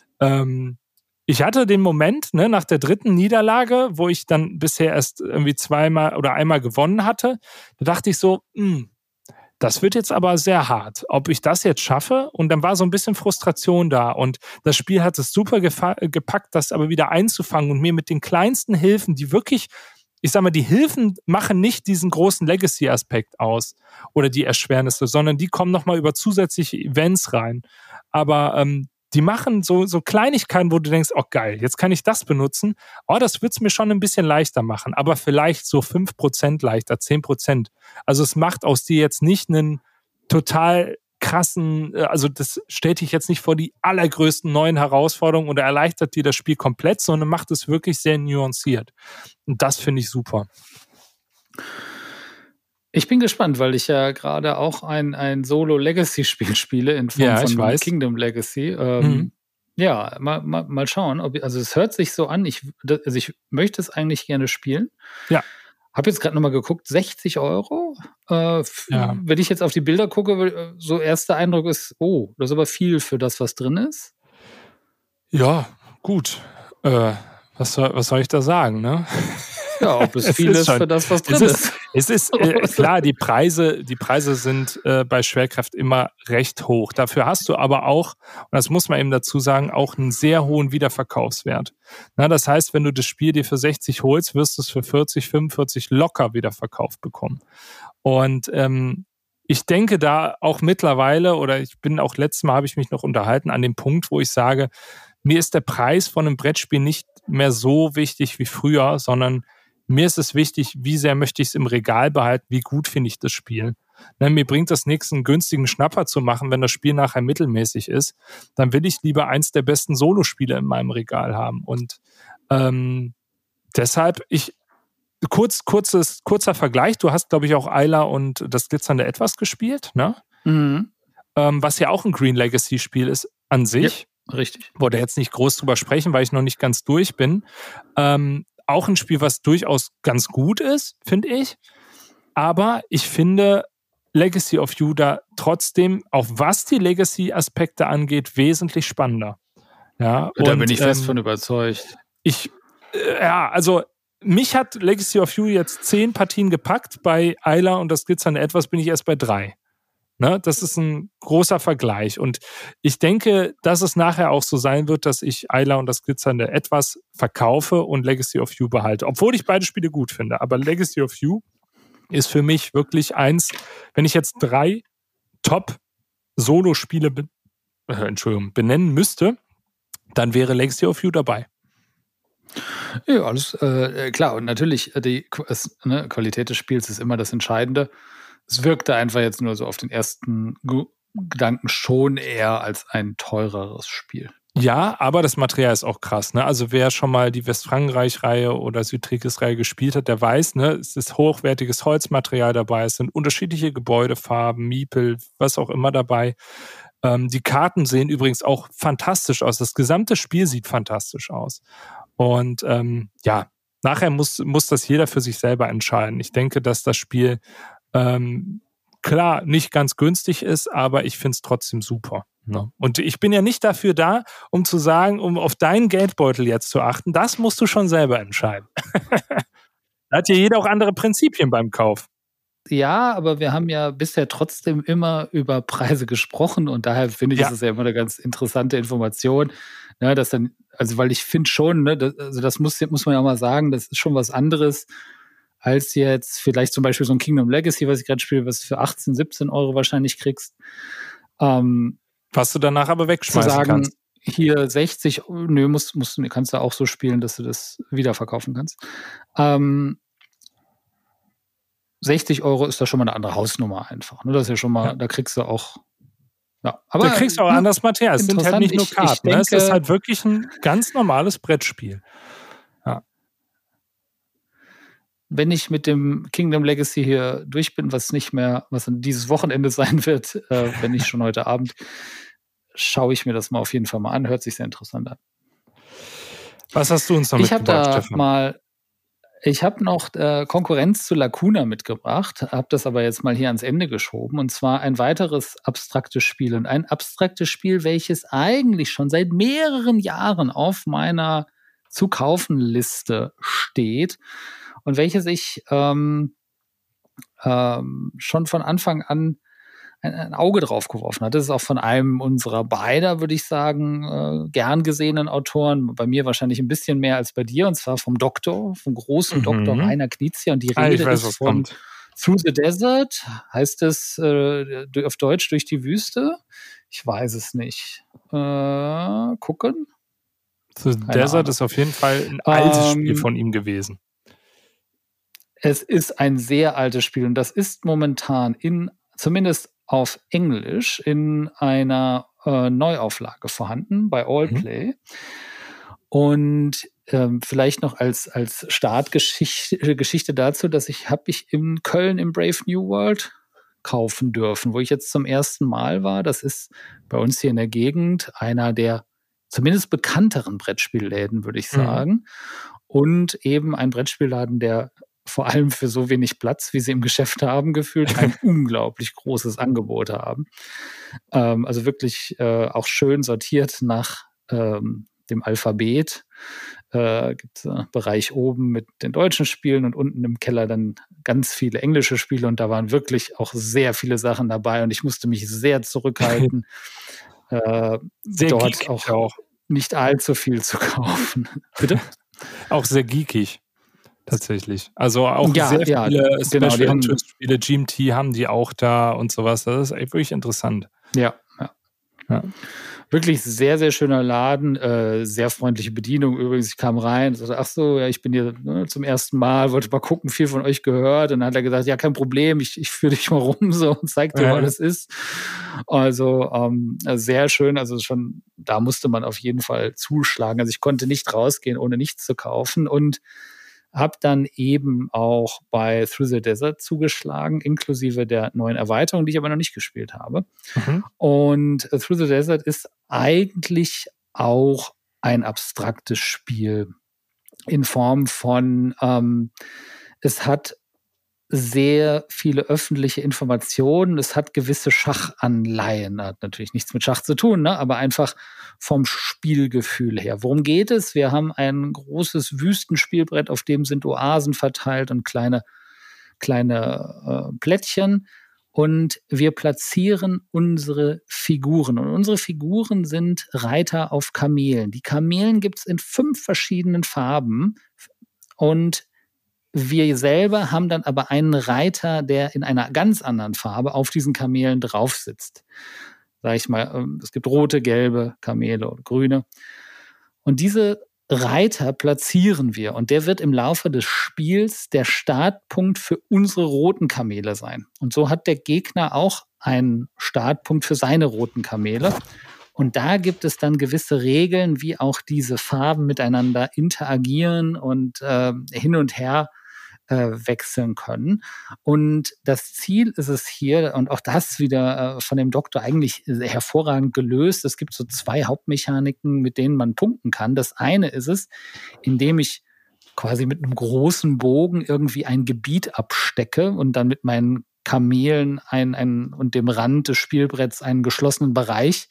ich hatte den Moment, ne, nach der 3. Niederlage, wo ich dann bisher erst irgendwie 2-mal oder einmal gewonnen hatte, da dachte ich so, das wird jetzt aber sehr hart, ob ich das jetzt schaffe. Und dann war so ein bisschen Frustration da. Und das Spiel hat es super gepackt, das aber wieder einzufangen und mir mit den kleinsten Hilfen, die wirklich, ich sag mal, die Hilfen machen nicht diesen großen Legacy-Aspekt aus oder die Erschwernisse, sondern die kommen nochmal über zusätzliche Events rein. Aber die machen so Kleinigkeiten, wo du denkst, oh geil, jetzt kann ich das benutzen. Oh, das wird's mir schon ein bisschen leichter machen, aber vielleicht so 5% leichter, 10%. Also es macht aus dir jetzt nicht einen total krassen, also das stellt dich jetzt nicht vor die allergrößten neuen Herausforderungen oder erleichtert dir das Spiel komplett, sondern macht es wirklich sehr nuanciert. Und das finde ich super. Ich bin gespannt, weil ich ja gerade auch ein Solo-Legacy-Spiel spiele in Form von Kingdom Legacy. Ja, mal schauen. Also es hört sich so an, ich möchte es eigentlich gerne spielen. Ja. Habe jetzt gerade nochmal geguckt, 60 €. Wenn ich jetzt auf die Bilder gucke, so erster Eindruck ist, oh, das ist aber viel für das, was drin ist. Ja, gut. Was soll ich da sagen, ne? Ja, ob es viel ist für das, was drin ist. Es ist klar, die Preise sind bei Schwerkraft immer recht hoch. Dafür hast du aber auch, und das muss man eben dazu sagen, auch einen sehr hohen Wiederverkaufswert. Na, das heißt, wenn du das Spiel dir für 60 holst, wirst du es für 40, 45 locker wieder verkauft bekommen. Und ich denke da auch mittlerweile, oder letztes Mal habe ich mich noch unterhalten, an dem Punkt, wo ich sage, mir ist der Preis von einem Brettspiel nicht mehr so wichtig wie früher, sondern mir ist es wichtig, wie sehr möchte ich es im Regal behalten, wie gut finde ich das Spiel. Mir bringt das nichts, einen günstigen Schnapper zu machen, wenn das Spiel nachher mittelmäßig ist. Dann will ich lieber eins der besten Solospiele in meinem Regal haben. Und deshalb, kurzer Vergleich, du hast, glaube ich, auch Ayla und das glitzernde Etwas gespielt, ne? Mhm. Was ja auch ein Green Legacy-Spiel ist an sich. Ja, richtig. Wollte jetzt nicht groß drüber sprechen, weil ich noch nicht ganz durch bin. Auch ein Spiel, was durchaus ganz gut ist, finde ich. Aber ich finde Legacy of Yoda trotzdem, auch was die Legacy-Aspekte angeht, wesentlich spannender. Ja, da bin ich fest von überzeugt. Also mich hat Legacy of You jetzt 10 Partien gepackt. Bei Ayla und das glitzernde Etwas bin ich erst bei 3. Ne, das ist ein großer Vergleich. Und ich denke, dass es nachher auch so sein wird, dass ich Ayla und das glitzernde Etwas verkaufe und Legacy of You behalte. Obwohl ich beide Spiele gut finde. Aber Legacy of You ist für mich wirklich eins, wenn ich jetzt 3 Top-Solo-Spiele benennen müsste, dann wäre Legacy of You dabei. Ja, alles klar. Und natürlich, die Qualität des Spiels ist immer das Entscheidende. Es wirkte einfach jetzt nur so auf den ersten Gedanken schon eher als ein teureres Spiel. Ja, aber das Material ist auch krass. Ne? Also wer schon mal die Westfrankreich-Reihe oder Südtrikis-Reihe gespielt hat, der weiß, ne, es ist hochwertiges Holzmaterial dabei, es sind unterschiedliche Gebäudefarben, Miepel, was auch immer dabei. Die Karten sehen übrigens auch fantastisch aus. Das gesamte Spiel sieht fantastisch aus. Und nachher muss das jeder für sich selber entscheiden. Ich denke, dass das Spiel klar nicht ganz günstig ist, aber ich finde es trotzdem super. Ne? Und ich bin ja nicht dafür da, um zu sagen, um auf deinen Geldbeutel jetzt zu achten. Das musst du schon selber entscheiden. Da hat ja jeder auch andere Prinzipien beim Kauf. Ja, aber wir haben ja bisher trotzdem immer über Preise gesprochen und daher finde ich, ist es ja immer eine ganz interessante Information, ne, dass dann, also weil ich finde schon, ne, das muss man ja auch mal sagen, das ist schon was anderes als jetzt vielleicht zum Beispiel so ein Kingdom Legacy, was ich gerade spiele, was du für 18, 17 € wahrscheinlich kriegst. Was du danach aber wegschmeißen zu sagen, kannst. Hier 60, kannst du auch so spielen, dass du das wiederverkaufen kannst. 60 € ist da schon mal eine andere Hausnummer einfach. Ne? Das ist ja schon mal, da kriegst du auch. Ja, aber da kriegst du auch anderes Material. Es sind halt nicht nur Karten. Ich denke, es ist halt wirklich ein ganz normales Brettspiel. Ja. Wenn ich mit dem Kingdom Legacy hier durch bin, was dieses Wochenende sein wird, wenn nicht schon heute Abend, schaue ich mir das mal auf jeden Fall mal an. Hört sich sehr interessant an. Was hast du uns noch mitgebracht, Stefan? Ich habe noch Konkurrenz zu Lacuna mitgebracht, habe das aber jetzt mal hier ans Ende geschoben. Und zwar ein weiteres abstraktes Spiel. Und ein abstraktes Spiel, welches eigentlich schon seit mehreren Jahren auf meiner Zu-kaufen-Liste steht. Und welches ich schon von Anfang an ein Auge drauf geworfen hat. Das ist auch von einem unserer beider, würde ich sagen, gern gesehenen Autoren. Bei mir wahrscheinlich ein bisschen mehr als bei dir. Und zwar vom großen Doktor Rainer Knizia. Und die Rede ist von Through the Desert. Heißt es auf Deutsch durch die Wüste? Ich weiß es nicht. Gucken. Through the Desert ist auf jeden Fall ein altes Spiel von ihm gewesen. Es ist ein sehr altes Spiel. Und das ist momentan zumindest auf Englisch in einer Neuauflage vorhanden bei Allplay. Und vielleicht noch als Startgeschichte dazu, dass habe ich in Köln im Brave New World kaufen dürfen, wo ich jetzt zum ersten Mal war. Das ist bei uns hier in der Gegend einer der zumindest bekannteren Brettspielläden, würde ich sagen. Und eben ein Brettspielladen, der vor allem für so wenig Platz, wie sie im Geschäft haben, gefühlt ein unglaublich großes Angebot haben. Also wirklich auch schön sortiert nach dem Alphabet. Gibt es einen Bereich oben mit den deutschen Spielen und unten im Keller dann ganz viele englische Spiele, und da waren wirklich auch sehr viele Sachen dabei und ich musste mich sehr zurückhalten, dort auch nicht allzu viel zu kaufen. Bitte? Auch sehr geekig, tatsächlich. Also auch sehr viele Special Interest Spiele, GMT haben die auch da und sowas. Das ist echt wirklich interessant. Ja. Wirklich sehr, sehr schöner Laden, sehr freundliche Bedienung. Übrigens, ich kam rein und sagte, ach so, ja, ich bin hier zum ersten Mal, wollte mal gucken, viel von euch gehört. Und dann hat er gesagt, ja, kein Problem, ich führe dich mal rum so und zeig dir, wo alles ist. Also sehr schön, also schon, da musste man auf jeden Fall zuschlagen. Also ich konnte nicht rausgehen, ohne nichts zu kaufen, und habe dann eben auch bei Through the Desert zugeschlagen, inklusive der neuen Erweiterung, die ich aber noch nicht gespielt habe. Und Through the Desert ist eigentlich auch ein abstraktes Spiel in Form von, es hat sehr viele öffentliche Informationen, es hat gewisse Schachanleihen, hat natürlich nichts mit Schach zu tun, ne? Aber einfach vom Spielgefühl her. Worum geht es? Wir haben ein großes Wüstenspielbrett, auf dem sind Oasen verteilt und kleine Plättchen, und wir platzieren unsere Figuren. Und unsere Figuren sind Reiter auf Kamelen. Die Kamelen gibt es in 5 verschiedenen Farben, und wir selber haben dann aber einen Reiter, der in einer ganz anderen Farbe auf diesen Kamelen drauf sitzt. Sag ich mal, es gibt rote, gelbe Kamele und grüne. Und diese Reiter platzieren wir, und der wird im Laufe des Spiels der Startpunkt für unsere roten Kamele sein. Und so hat der Gegner auch einen Startpunkt für seine roten Kamele. Und da gibt es dann gewisse Regeln, wie auch diese Farben miteinander interagieren und hin und her wechseln können. Und das Ziel ist es hier, und auch das wieder von dem Doktor eigentlich hervorragend gelöst. Es gibt so 2 Hauptmechaniken, mit denen man punkten kann. Das eine ist es, indem ich quasi mit einem großen Bogen irgendwie ein Gebiet abstecke und dann mit meinen Kamelen und dem Rand des Spielbretts einen geschlossenen Bereich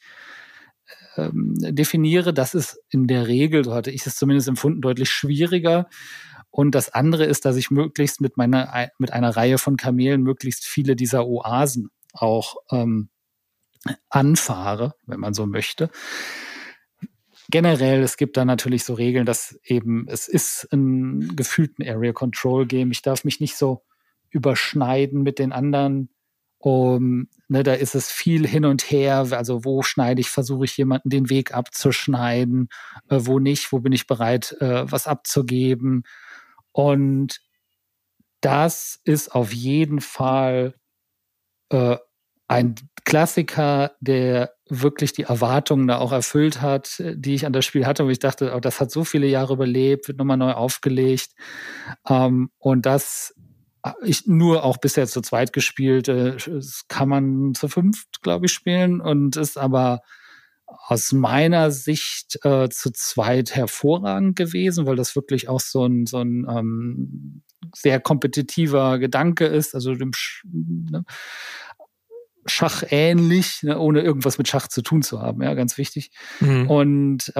definiere. Das ist in der Regel, so hatte ich es zumindest empfunden, deutlich schwieriger. Und das andere ist, dass ich möglichst mit einer Reihe von Kamelen möglichst viele dieser Oasen auch anfahre, wenn man so möchte. Generell, es gibt da natürlich so Regeln, dass eben, es ist ein gefühlten Area Control Game. Ich darf mich nicht so überschneiden mit den anderen. Da ist es viel hin und her. Also wo versuche ich jemanden den Weg abzuschneiden, wo nicht, wo bin ich bereit, was abzugeben. Und das ist auf jeden Fall ein Klassiker, der wirklich die Erwartungen da auch erfüllt hat, die ich an das Spiel hatte, wo ich dachte, das hat so viele Jahre überlebt, wird nochmal neu aufgelegt. Und das ich nur auch bisher zu zweit gespielt. Das kann man zu 5, glaube ich, spielen, und ist aber aus meiner Sicht zu zweit hervorragend gewesen, weil das wirklich auch so ein sehr kompetitiver Gedanke ist, also dem Schach ähnlich, ne, ohne irgendwas mit Schach zu tun zu haben, ja, ganz wichtig. Und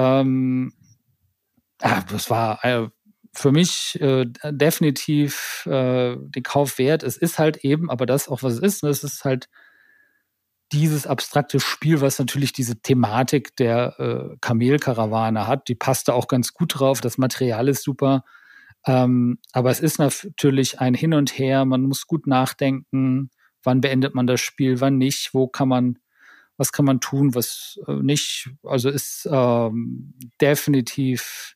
das war für mich definitiv den Kauf wert. Es ist halt eben, aber das auch, was es ist, ne, es ist halt dieses abstrakte Spiel, was natürlich diese Thematik der Kamelkarawane hat, die passt da auch ganz gut drauf. Das Material ist super. Aber es ist natürlich ein Hin und Her. Man muss gut nachdenken. Wann beendet man das Spiel, wann nicht? Was kann man tun, was nicht? Also ist definitiv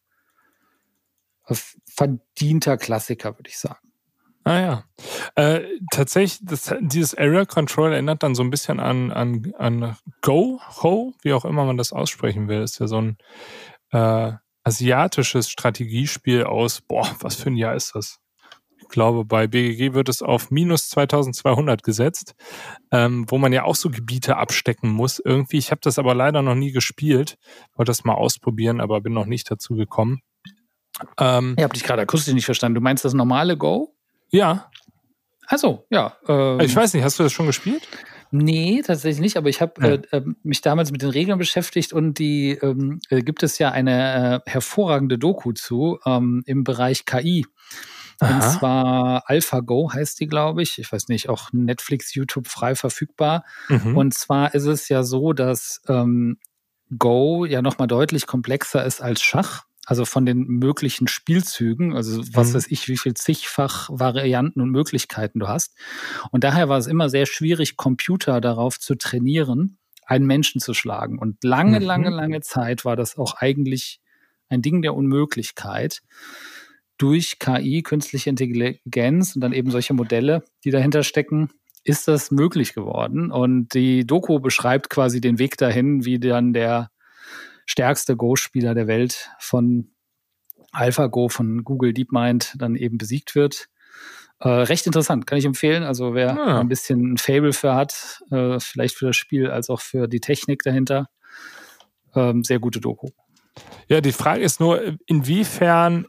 verdienter Klassiker, würde ich sagen. Ah ja. Tatsächlich, dieses Area Control erinnert dann so ein bisschen an Go-Ho, wie auch immer man das aussprechen will. Ist ja so ein asiatisches Strategiespiel aus, was für ein Jahr ist das? Ich glaube, bei BGG wird es auf minus 2200 gesetzt, wo man ja auch so Gebiete abstecken muss. Irgendwie, ich habe das aber leider noch nie gespielt. Wollte das mal ausprobieren, aber bin noch nicht dazu gekommen. Ich habe dich gerade akustisch nicht verstanden. Du meinst das normale Go? Ja. Achso, ja. Ich weiß nicht, hast du das schon gespielt? Nee, tatsächlich nicht, aber ich habe mich damals mit den Regeln beschäftigt und die gibt es ja eine hervorragende Doku zu im Bereich KI. Und zwar AlphaGo heißt die, glaube ich. Ich weiß nicht, auch Netflix, YouTube frei verfügbar. Und zwar ist es ja so, dass Go ja nochmal deutlich komplexer ist als Schach. Also von den möglichen Spielzügen, also was weiß ich, wie viel zigfach Varianten und Möglichkeiten du hast. Und daher war es immer sehr schwierig, Computer darauf zu trainieren, einen Menschen zu schlagen. Und lange Zeit war das auch eigentlich ein Ding der Unmöglichkeit. Durch KI, künstliche Intelligenz und dann eben solche Modelle, die dahinter stecken, ist das möglich geworden. Und die Doku beschreibt quasi den Weg dahin, wie dann der stärkste Go-Spieler der Welt von AlphaGo, von Google DeepMind, dann eben besiegt wird. Recht interessant, kann ich empfehlen. Also wer ein bisschen ein Faible für hat, vielleicht für das Spiel als auch für die Technik dahinter, sehr gute Doku. Ja, die Frage ist nur, inwiefern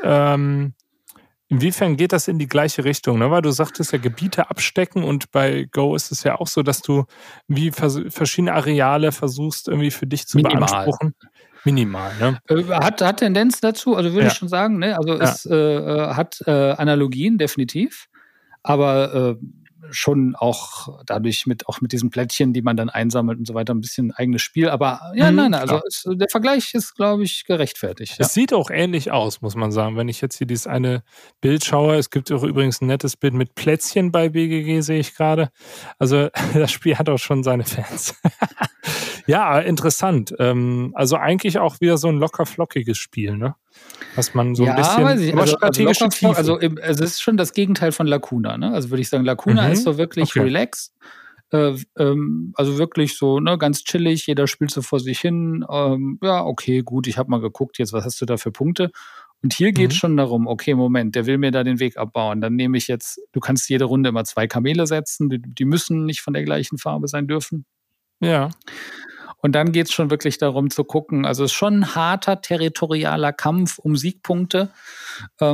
geht das in die gleiche Richtung? Ne? Weil du sagtest ja, Gebiete abstecken und bei Go ist es ja auch so, dass du wie verschiedene Areale versuchst, irgendwie für dich zu beanspruchen. Minimal, ne? Hat Tendenz dazu, also würde ich schon sagen, ne? Also es hat Analogien, definitiv, aber schon auch dadurch mit diesen Plättchen, die man dann einsammelt und so weiter, ein bisschen eigenes Spiel. Aber also der Vergleich ist, glaube ich, gerechtfertigt. Ja. Es sieht auch ähnlich aus, muss man sagen. Wenn ich jetzt hier dieses eine Bild schaue, es gibt auch übrigens ein nettes Bild mit Plätzchen bei BGG, sehe ich gerade. Also das Spiel hat auch schon seine Fans. Ja, interessant. Also eigentlich auch wieder so ein locker-flockiges Spiel, ne? Was man so ein bisschen... Weiß ich. Also es ist schon das Gegenteil von Lacuna, ne? Also würde ich sagen, Lacuna ist so wirklich relaxed. Also wirklich so, ne, ganz chillig, jeder spielt so vor sich hin. Okay, gut, ich habe mal geguckt, jetzt, was hast du da für Punkte? Und hier geht es schon darum, okay, Moment, der will mir da den Weg abbauen. Dann nehme ich jetzt, du kannst jede Runde immer 2 Kamele setzen, die müssen nicht von der gleichen Farbe sein dürfen. Ja. Und dann geht es schon wirklich darum zu gucken, also es ist schon ein harter territorialer Kampf um Siegpunkte. Da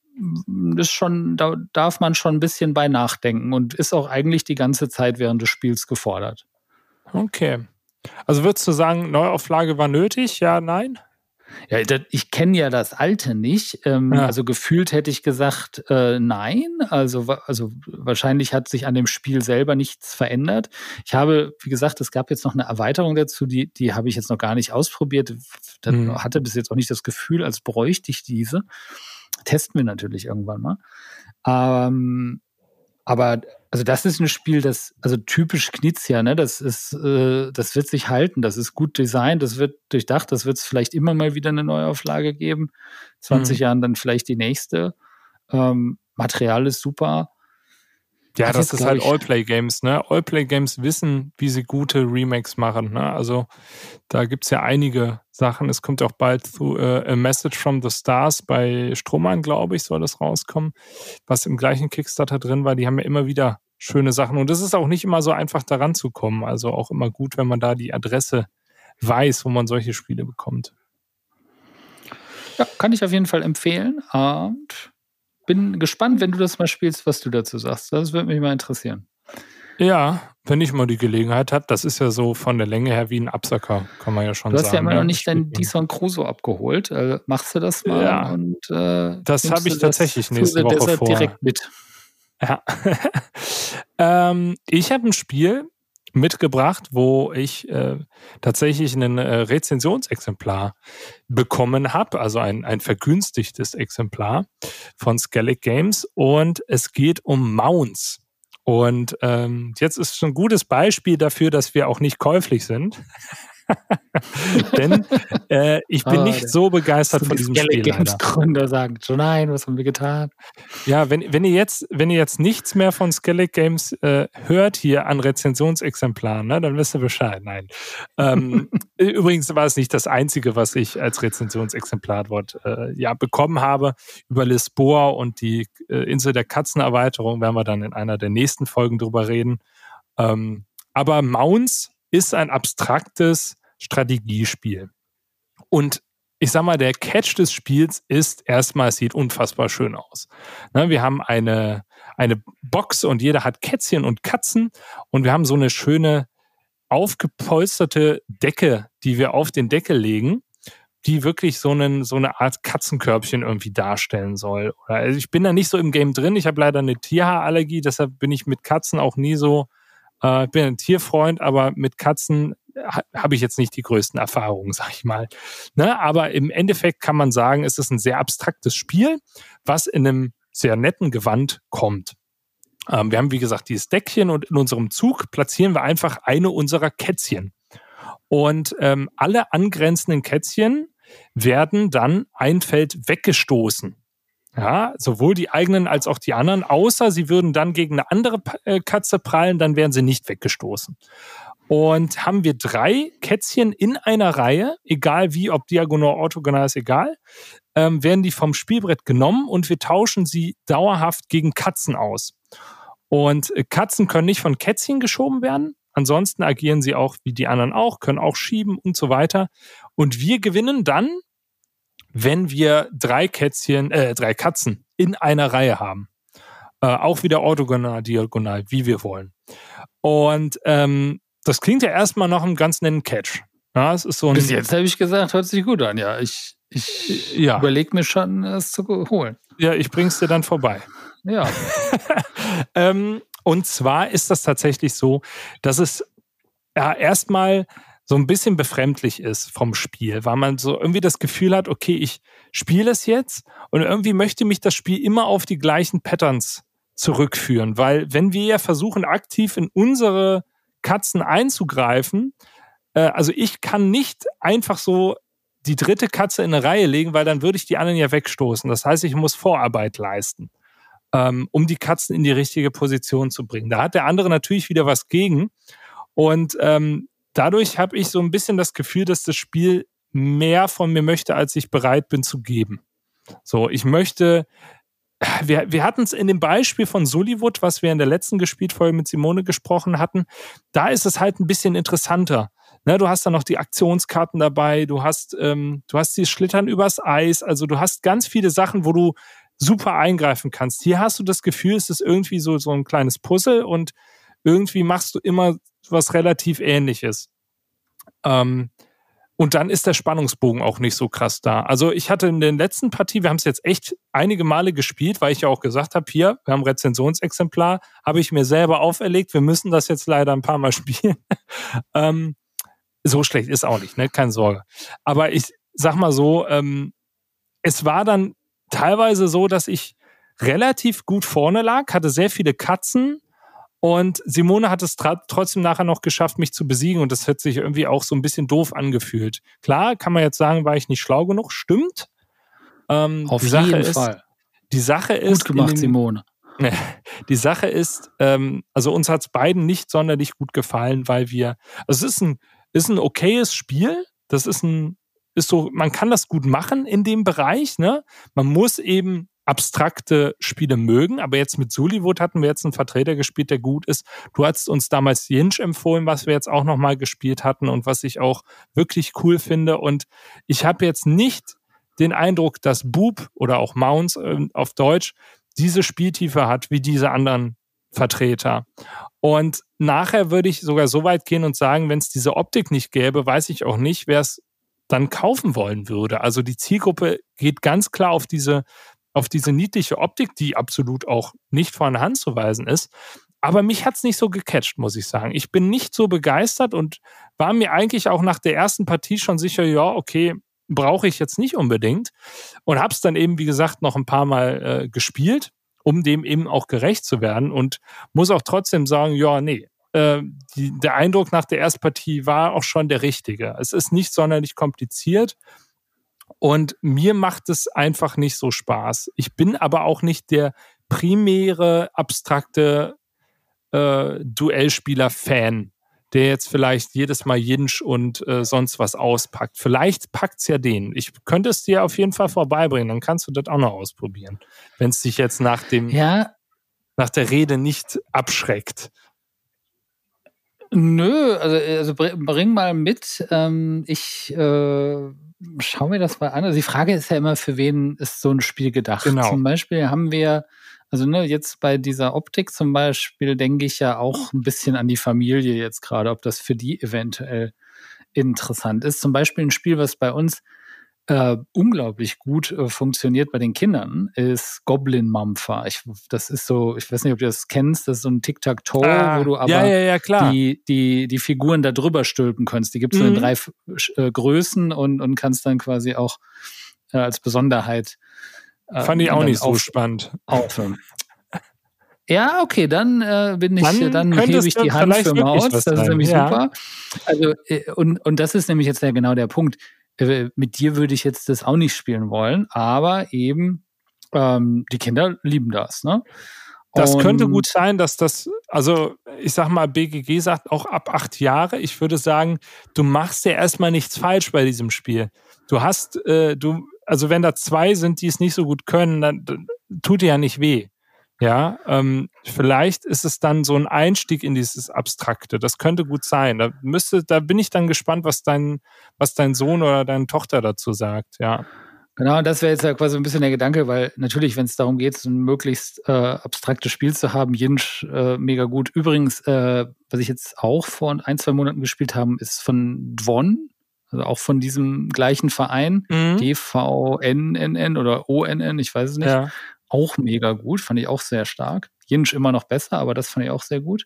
darf man schon ein bisschen bei nachdenken und ist auch eigentlich die ganze Zeit während des Spiels gefordert. Okay. Also würdest du sagen, Neuauflage war nötig? Ja, nein? Ja, ich kenne ja das Alte nicht. Also gefühlt hätte ich gesagt, nein. Also wahrscheinlich hat sich an dem Spiel selber nichts verändert. Ich habe, wie gesagt, es gab jetzt noch eine Erweiterung dazu, die habe ich jetzt noch gar nicht ausprobiert. Hatte bis jetzt auch nicht das Gefühl, als bräuchte ich diese. Testen wir natürlich irgendwann mal. Aber also das ist ein Spiel, also typisch Knizia, ne? Das wird sich halten, das ist gut designt, das wird durchdacht, das wird es vielleicht immer mal wieder eine Neuauflage geben. 20 Jahren dann vielleicht die nächste. Material ist super. Ja, das ist halt Allplay-Games, ne? Allplay-Games wissen, wie sie gute Remakes machen, ne? Also da gibt's ja einige Sachen. Es kommt auch bald A Message from the Stars bei Strohmann, glaube ich, soll das rauskommen, was im gleichen Kickstarter drin war. Die haben ja immer wieder schöne Sachen. Und es ist auch nicht immer so einfach, da ranzukommen. Also auch immer gut, wenn man da die Adresse weiß, wo man solche Spiele bekommt. Ja, kann ich auf jeden Fall empfehlen. Und bin gespannt, wenn du das mal spielst, was du dazu sagst. Das würde mich mal interessieren. Ja, wenn ich mal die Gelegenheit habe. Das ist ja so von der Länge her wie ein Absacker, kann man ja schon sagen. Du hast ja immer noch nicht dein Dison Crusoe abgeholt. Machst du das mal? Ja, und, das habe ich tatsächlich nächste Woche vor. Direkt mit. Ja. Ich habe ein Spiel mitgebracht, wo ich tatsächlich ein Rezensionsexemplar bekommen habe, also ein vergünstigtes Exemplar von Skellig Games, und es geht um Mounts. Und jetzt ist schon ein gutes Beispiel dafür, dass wir auch nicht käuflich sind. Denn ich bin nicht so begeistert von diesem Spiel. Die Games-Gründer sagen, schon nein, was haben wir getan? Ja, wenn ihr jetzt nichts mehr von Skellig Games hört hier an Rezensionsexemplaren, ne, dann wisst ihr Bescheid. Nein. Übrigens war es nicht das Einzige, was ich als Rezensionsexemplar dort bekommen habe. Über Lisboa und die Insel der Katzenerweiterung werden wir dann in einer der nächsten Folgen drüber reden. Aber Mounds ist ein abstraktes Strategiespiel. Und ich sag mal, der Catch des Spiels ist erstmal, es sieht unfassbar schön aus. Ne, wir haben eine Box und jeder hat Kätzchen und Katzen und wir haben so eine schöne aufgepolsterte Decke, die wir auf den Deckel legen, die wirklich so eine Art Katzenkörbchen irgendwie darstellen soll. Also ich bin da nicht so im Game drin, ich habe leider eine Tierhaarallergie, deshalb bin ich mit Katzen auch nie so, ich bin ein Tierfreund, aber mit Katzen habe ich jetzt nicht die größten Erfahrungen, sag ich mal. Ne? Aber im Endeffekt kann man sagen, es ist ein sehr abstraktes Spiel, was in einem sehr netten Gewand kommt. Wir haben, wie gesagt, dieses Deckchen und in unserem Zug platzieren wir einfach eine unserer Kätzchen. Und alle angrenzenden Kätzchen werden dann ein Feld weggestoßen. Ja, sowohl die eigenen als auch die anderen, außer sie würden dann gegen eine andere Katze prallen, dann wären sie nicht weggestoßen. Und haben wir 3 Kätzchen in einer Reihe, egal wie, ob diagonal, orthogonal, ist egal, werden die vom Spielbrett genommen und wir tauschen sie dauerhaft gegen Katzen aus. Und Katzen können nicht von Kätzchen geschoben werden. Ansonsten agieren sie auch wie die anderen auch, können auch schieben und so weiter. Und wir gewinnen dann, wenn wir 3 Katzen in einer Reihe haben. Auch wieder orthogonal, diagonal, wie wir wollen. Und das klingt ja erstmal nach einem ganz netten Catch. Ja, es ist so bis jetzt habe ich gesagt, hört sich gut an. Ja, ich überlege mir schon, es zu holen. Ja, ich bring's dir dann vorbei. Ja. Und zwar ist das tatsächlich so, dass es ja erstmal so ein bisschen befremdlich ist vom Spiel, weil man so irgendwie das Gefühl hat, okay, ich spiele es jetzt und irgendwie möchte mich das Spiel immer auf die gleichen Patterns zurückführen, weil wenn wir ja versuchen, aktiv in unsere Katzen einzugreifen, also ich kann nicht einfach so die 3. Katze in eine Reihe legen, weil dann würde ich die anderen ja wegstoßen. Das heißt, ich muss Vorarbeit leisten, um die Katzen in die richtige Position zu bringen. Da hat der andere natürlich wieder was gegen und dadurch habe ich so ein bisschen das Gefühl, dass das Spiel mehr von mir möchte, als ich bereit bin zu geben. So, ich möchte, wir hatten es in dem Beispiel von Sollywood, was wir in der letzten Gespielt-Folge mit Simone gesprochen hatten, da ist es halt ein bisschen interessanter. Ne, du hast dann noch die Aktionskarten dabei, du hast dieses Schlittern übers Eis, also du hast ganz viele Sachen, wo du super eingreifen kannst. Hier hast du das Gefühl, es ist irgendwie so ein kleines Puzzle und irgendwie machst du immer was relativ Ähnliches. Und dann ist der Spannungsbogen auch nicht so krass da. Also ich hatte in der letzten Partie, wir haben es jetzt echt einige Male gespielt, weil ich ja auch gesagt habe, hier, wir haben ein Rezensionsexemplar, habe ich mir selber auferlegt, wir müssen das jetzt leider ein paar Mal spielen. So schlecht ist auch nicht, ne? Keine Sorge. Aber ich sag mal so, es war dann teilweise so, dass ich relativ gut vorne lag, hatte sehr viele Katzen und Simone hat es trotzdem nachher noch geschafft, mich zu besiegen und das hat sich irgendwie auch so ein bisschen doof angefühlt. Klar, kann man jetzt sagen, war ich nicht schlau genug, stimmt. Auf jeden Fall. Die Sache ist... Gut gemacht, Simone. Die Sache ist, also uns hat es beiden nicht sonderlich gut gefallen, weil wir, also es ist ein okayes Spiel, das ist so, man kann das gut machen in dem Bereich, ne? Man muss eben abstrakte Spiele mögen, aber jetzt mit Sollywood hatten wir jetzt einen Vertreter gespielt, der gut ist. Du hast uns damals Jinch empfohlen, was wir jetzt auch nochmal gespielt hatten und was ich auch wirklich cool finde und ich habe jetzt nicht den Eindruck, dass Boob oder auch Mounds auf Deutsch diese Spieltiefe hat wie diese anderen Vertreter. Und nachher würde ich sogar so weit gehen und sagen, wenn es diese Optik nicht gäbe, weiß ich auch nicht, wer es dann kaufen wollen würde. Also die Zielgruppe geht ganz klar auf diese niedliche Optik, die absolut auch nicht von der Hand zu weisen ist. Aber mich hat's nicht so gecatcht, muss ich sagen. Ich bin nicht so begeistert und war mir eigentlich auch nach der ersten Partie schon sicher, ja, okay, brauche ich jetzt nicht unbedingt. Und hab's dann eben, wie gesagt, noch ein paar Mal gespielt, um dem eben auch gerecht zu werden. Und muss auch trotzdem sagen, ja, nee, der Eindruck nach der Erstpartie war auch schon der richtige. Es ist nicht sonderlich kompliziert und mir macht es einfach nicht so Spaß. Ich bin aber auch nicht der primäre, abstrakte Duellspieler-Fan, der jetzt vielleicht jedes Mal Jinsch und sonst was auspackt. Vielleicht packt's ja den. Ich könnte es dir auf jeden Fall vorbeibringen, dann kannst du das auch noch ausprobieren, wenn es dich jetzt nach der Rede nicht abschreckt. Nö, also bring mal mit. Ich schau mir das mal an. Also die Frage ist ja immer, für wen ist so ein Spiel gedacht? Genau. Zum Beispiel haben wir, jetzt bei dieser Optik zum Beispiel denke ich ja auch ein bisschen an die Familie jetzt gerade, ob das für die eventuell interessant ist. Zum Beispiel ein Spiel, was bei uns unglaublich gut funktioniert bei den Kindern, ist Goblin Mampfer. Das ist so, ich weiß nicht, ob du das kennst, das ist so ein Tic-Tac-Toe, wo du aber klar. Die Figuren da drüber stülpen kannst. Die gibt es in 3 Größen und kannst dann quasi auch als Besonderheit fand ich auch nicht so spannend. Aufhören. Ja, okay, dann dann hebe ich die Hand für Maus. Das ist nämlich super. Also, und das ist nämlich jetzt ja genau der Punkt. Mit dir würde ich jetzt das auch nicht spielen wollen, aber eben die Kinder lieben das, ne? Das könnte gut sein, dass das, also ich sag mal, BGG sagt auch ab 8 Jahre. Ich würde sagen, du machst ja erstmal nichts falsch bei diesem Spiel. Du hast, also wenn da 2 sind, die es nicht so gut können, dann tut dir ja nicht weh. Ja, vielleicht ist es dann so ein Einstieg in dieses Abstrakte. Das könnte gut sein. Da bin ich dann gespannt, was dein Sohn oder deine Tochter dazu sagt, ja. Genau, das wäre jetzt ja quasi ein bisschen der Gedanke, weil natürlich, wenn es darum geht, so ein möglichst abstraktes Spiel zu haben, Jinsch mega gut. Übrigens, was ich jetzt auch vor 1-2 Monaten gespielt habe, ist von Dvon, also auch von diesem gleichen Verein, DVNNN oder ONN, ich weiß es nicht. Ja. Auch mega gut, fand ich auch sehr stark. Jinsch immer noch besser, aber das fand ich auch sehr gut.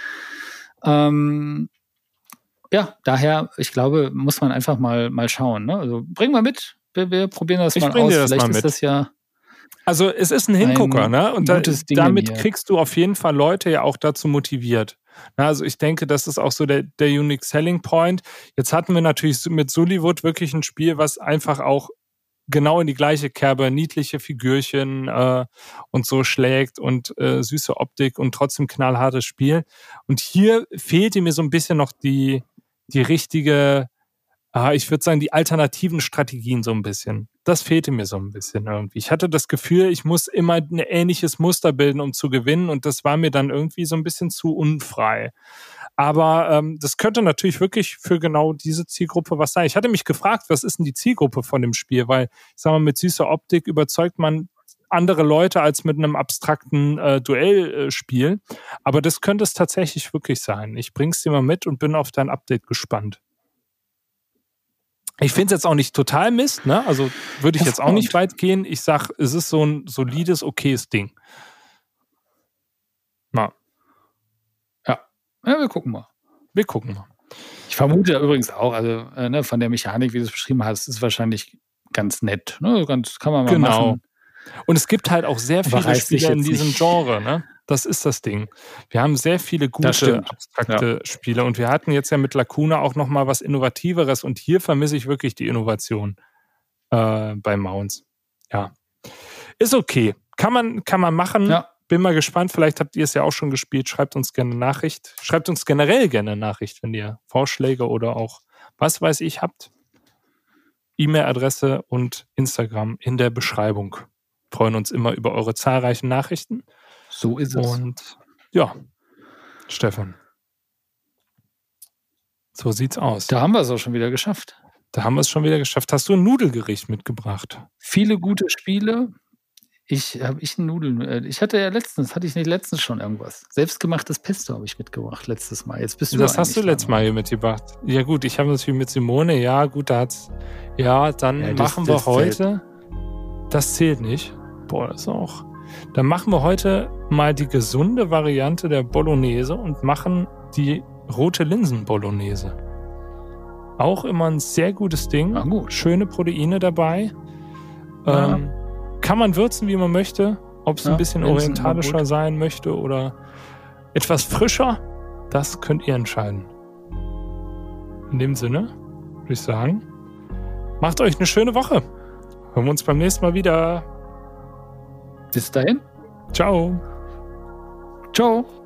Daher, ich glaube, muss man einfach mal schauen. Ne? Also bring mal mit, wir probieren das mal aus. Vielleicht ist das ja. Also es ist ein Hingucker, ne? Und damit hier. kriegst du auf jeden Fall Leute ja auch dazu motiviert. Na, also ich denke, das ist auch so der Unique Selling Point. Jetzt hatten wir natürlich mit Sullywood wirklich ein Spiel, was einfach auch genau in die gleiche Kerbe, niedliche Figürchen und so schlägt und süße Optik und trotzdem knallhartes Spiel. Und hier fehlte mir so ein bisschen noch die richtige, ich würde sagen, die alternativen Strategien so ein bisschen. Das fehlte mir so ein bisschen irgendwie. Ich hatte das Gefühl, ich muss immer ein ähnliches Muster bilden, um zu gewinnen, und das war mir dann irgendwie so ein bisschen zu unfrei. Aber das könnte natürlich wirklich für genau diese Zielgruppe was sein. Ich hatte mich gefragt, was ist denn die Zielgruppe von dem Spiel? Weil, ich sag mal, mit süßer Optik überzeugt man andere Leute als mit einem abstrakten Duellspiel. Aber das könnte es tatsächlich wirklich sein. Ich bring's dir mal mit und bin auf dein Update gespannt. Ich finde es jetzt auch nicht total Mist, ne? Also würde ich jetzt auch nicht weit gehen. Ich sag, es ist so ein solides, okayes Ding. Na. Ja, wir gucken mal. Ich vermute übrigens auch, also von der Mechanik, wie du es beschrieben hast, ist wahrscheinlich ganz nett. Ne? Kann man mal machen. Und es gibt halt auch sehr viele Spiele in diesem Genre, ne? Das ist das Ding. Wir haben sehr viele gute, abstrakte Spiele, und wir hatten jetzt ja mit Lacuna auch nochmal was Innovativeres, und hier vermisse ich wirklich die Innovation bei Mounts. Ja. Ist okay. Kann man machen. Ja. Bin mal gespannt, vielleicht habt ihr es ja auch schon gespielt. Schreibt uns gerne eine Nachricht. Schreibt uns generell gerne eine Nachricht, wenn ihr Vorschläge oder auch was weiß ich habt. E-Mail-Adresse und Instagram in der Beschreibung. Freuen uns immer über eure zahlreichen Nachrichten. So ist es. Und ja, Stefan. So sieht's aus. Da haben wir es auch schon wieder geschafft. Hast du ein Nudelgericht mitgebracht? Viele gute Spiele. Hatte ich nicht letztens schon irgendwas. Selbstgemachtes Pesto habe ich mitgebracht letztes Mal. Jetzt bist du Das hast du letztes Mal hier mitgebracht. Ja gut, ich habe natürlich mit Simone. Ja gut, dann machen wir heute. Das zählt nicht. Boah, das auch. Dann machen wir heute mal die gesunde Variante der Bolognese und machen die rote Linsen-Bolognese. Auch immer ein sehr gutes Ding. Ah, gut. Schöne Proteine dabei. Ja. Kann man würzen, wie man möchte. Ob es ein bisschen orientalischer sein möchte oder etwas frischer. Das könnt ihr entscheiden. In dem Sinne würde ich sagen, macht euch eine schöne Woche. Hören wir uns beim nächsten Mal wieder. Bis dahin. Ciao. Ciao.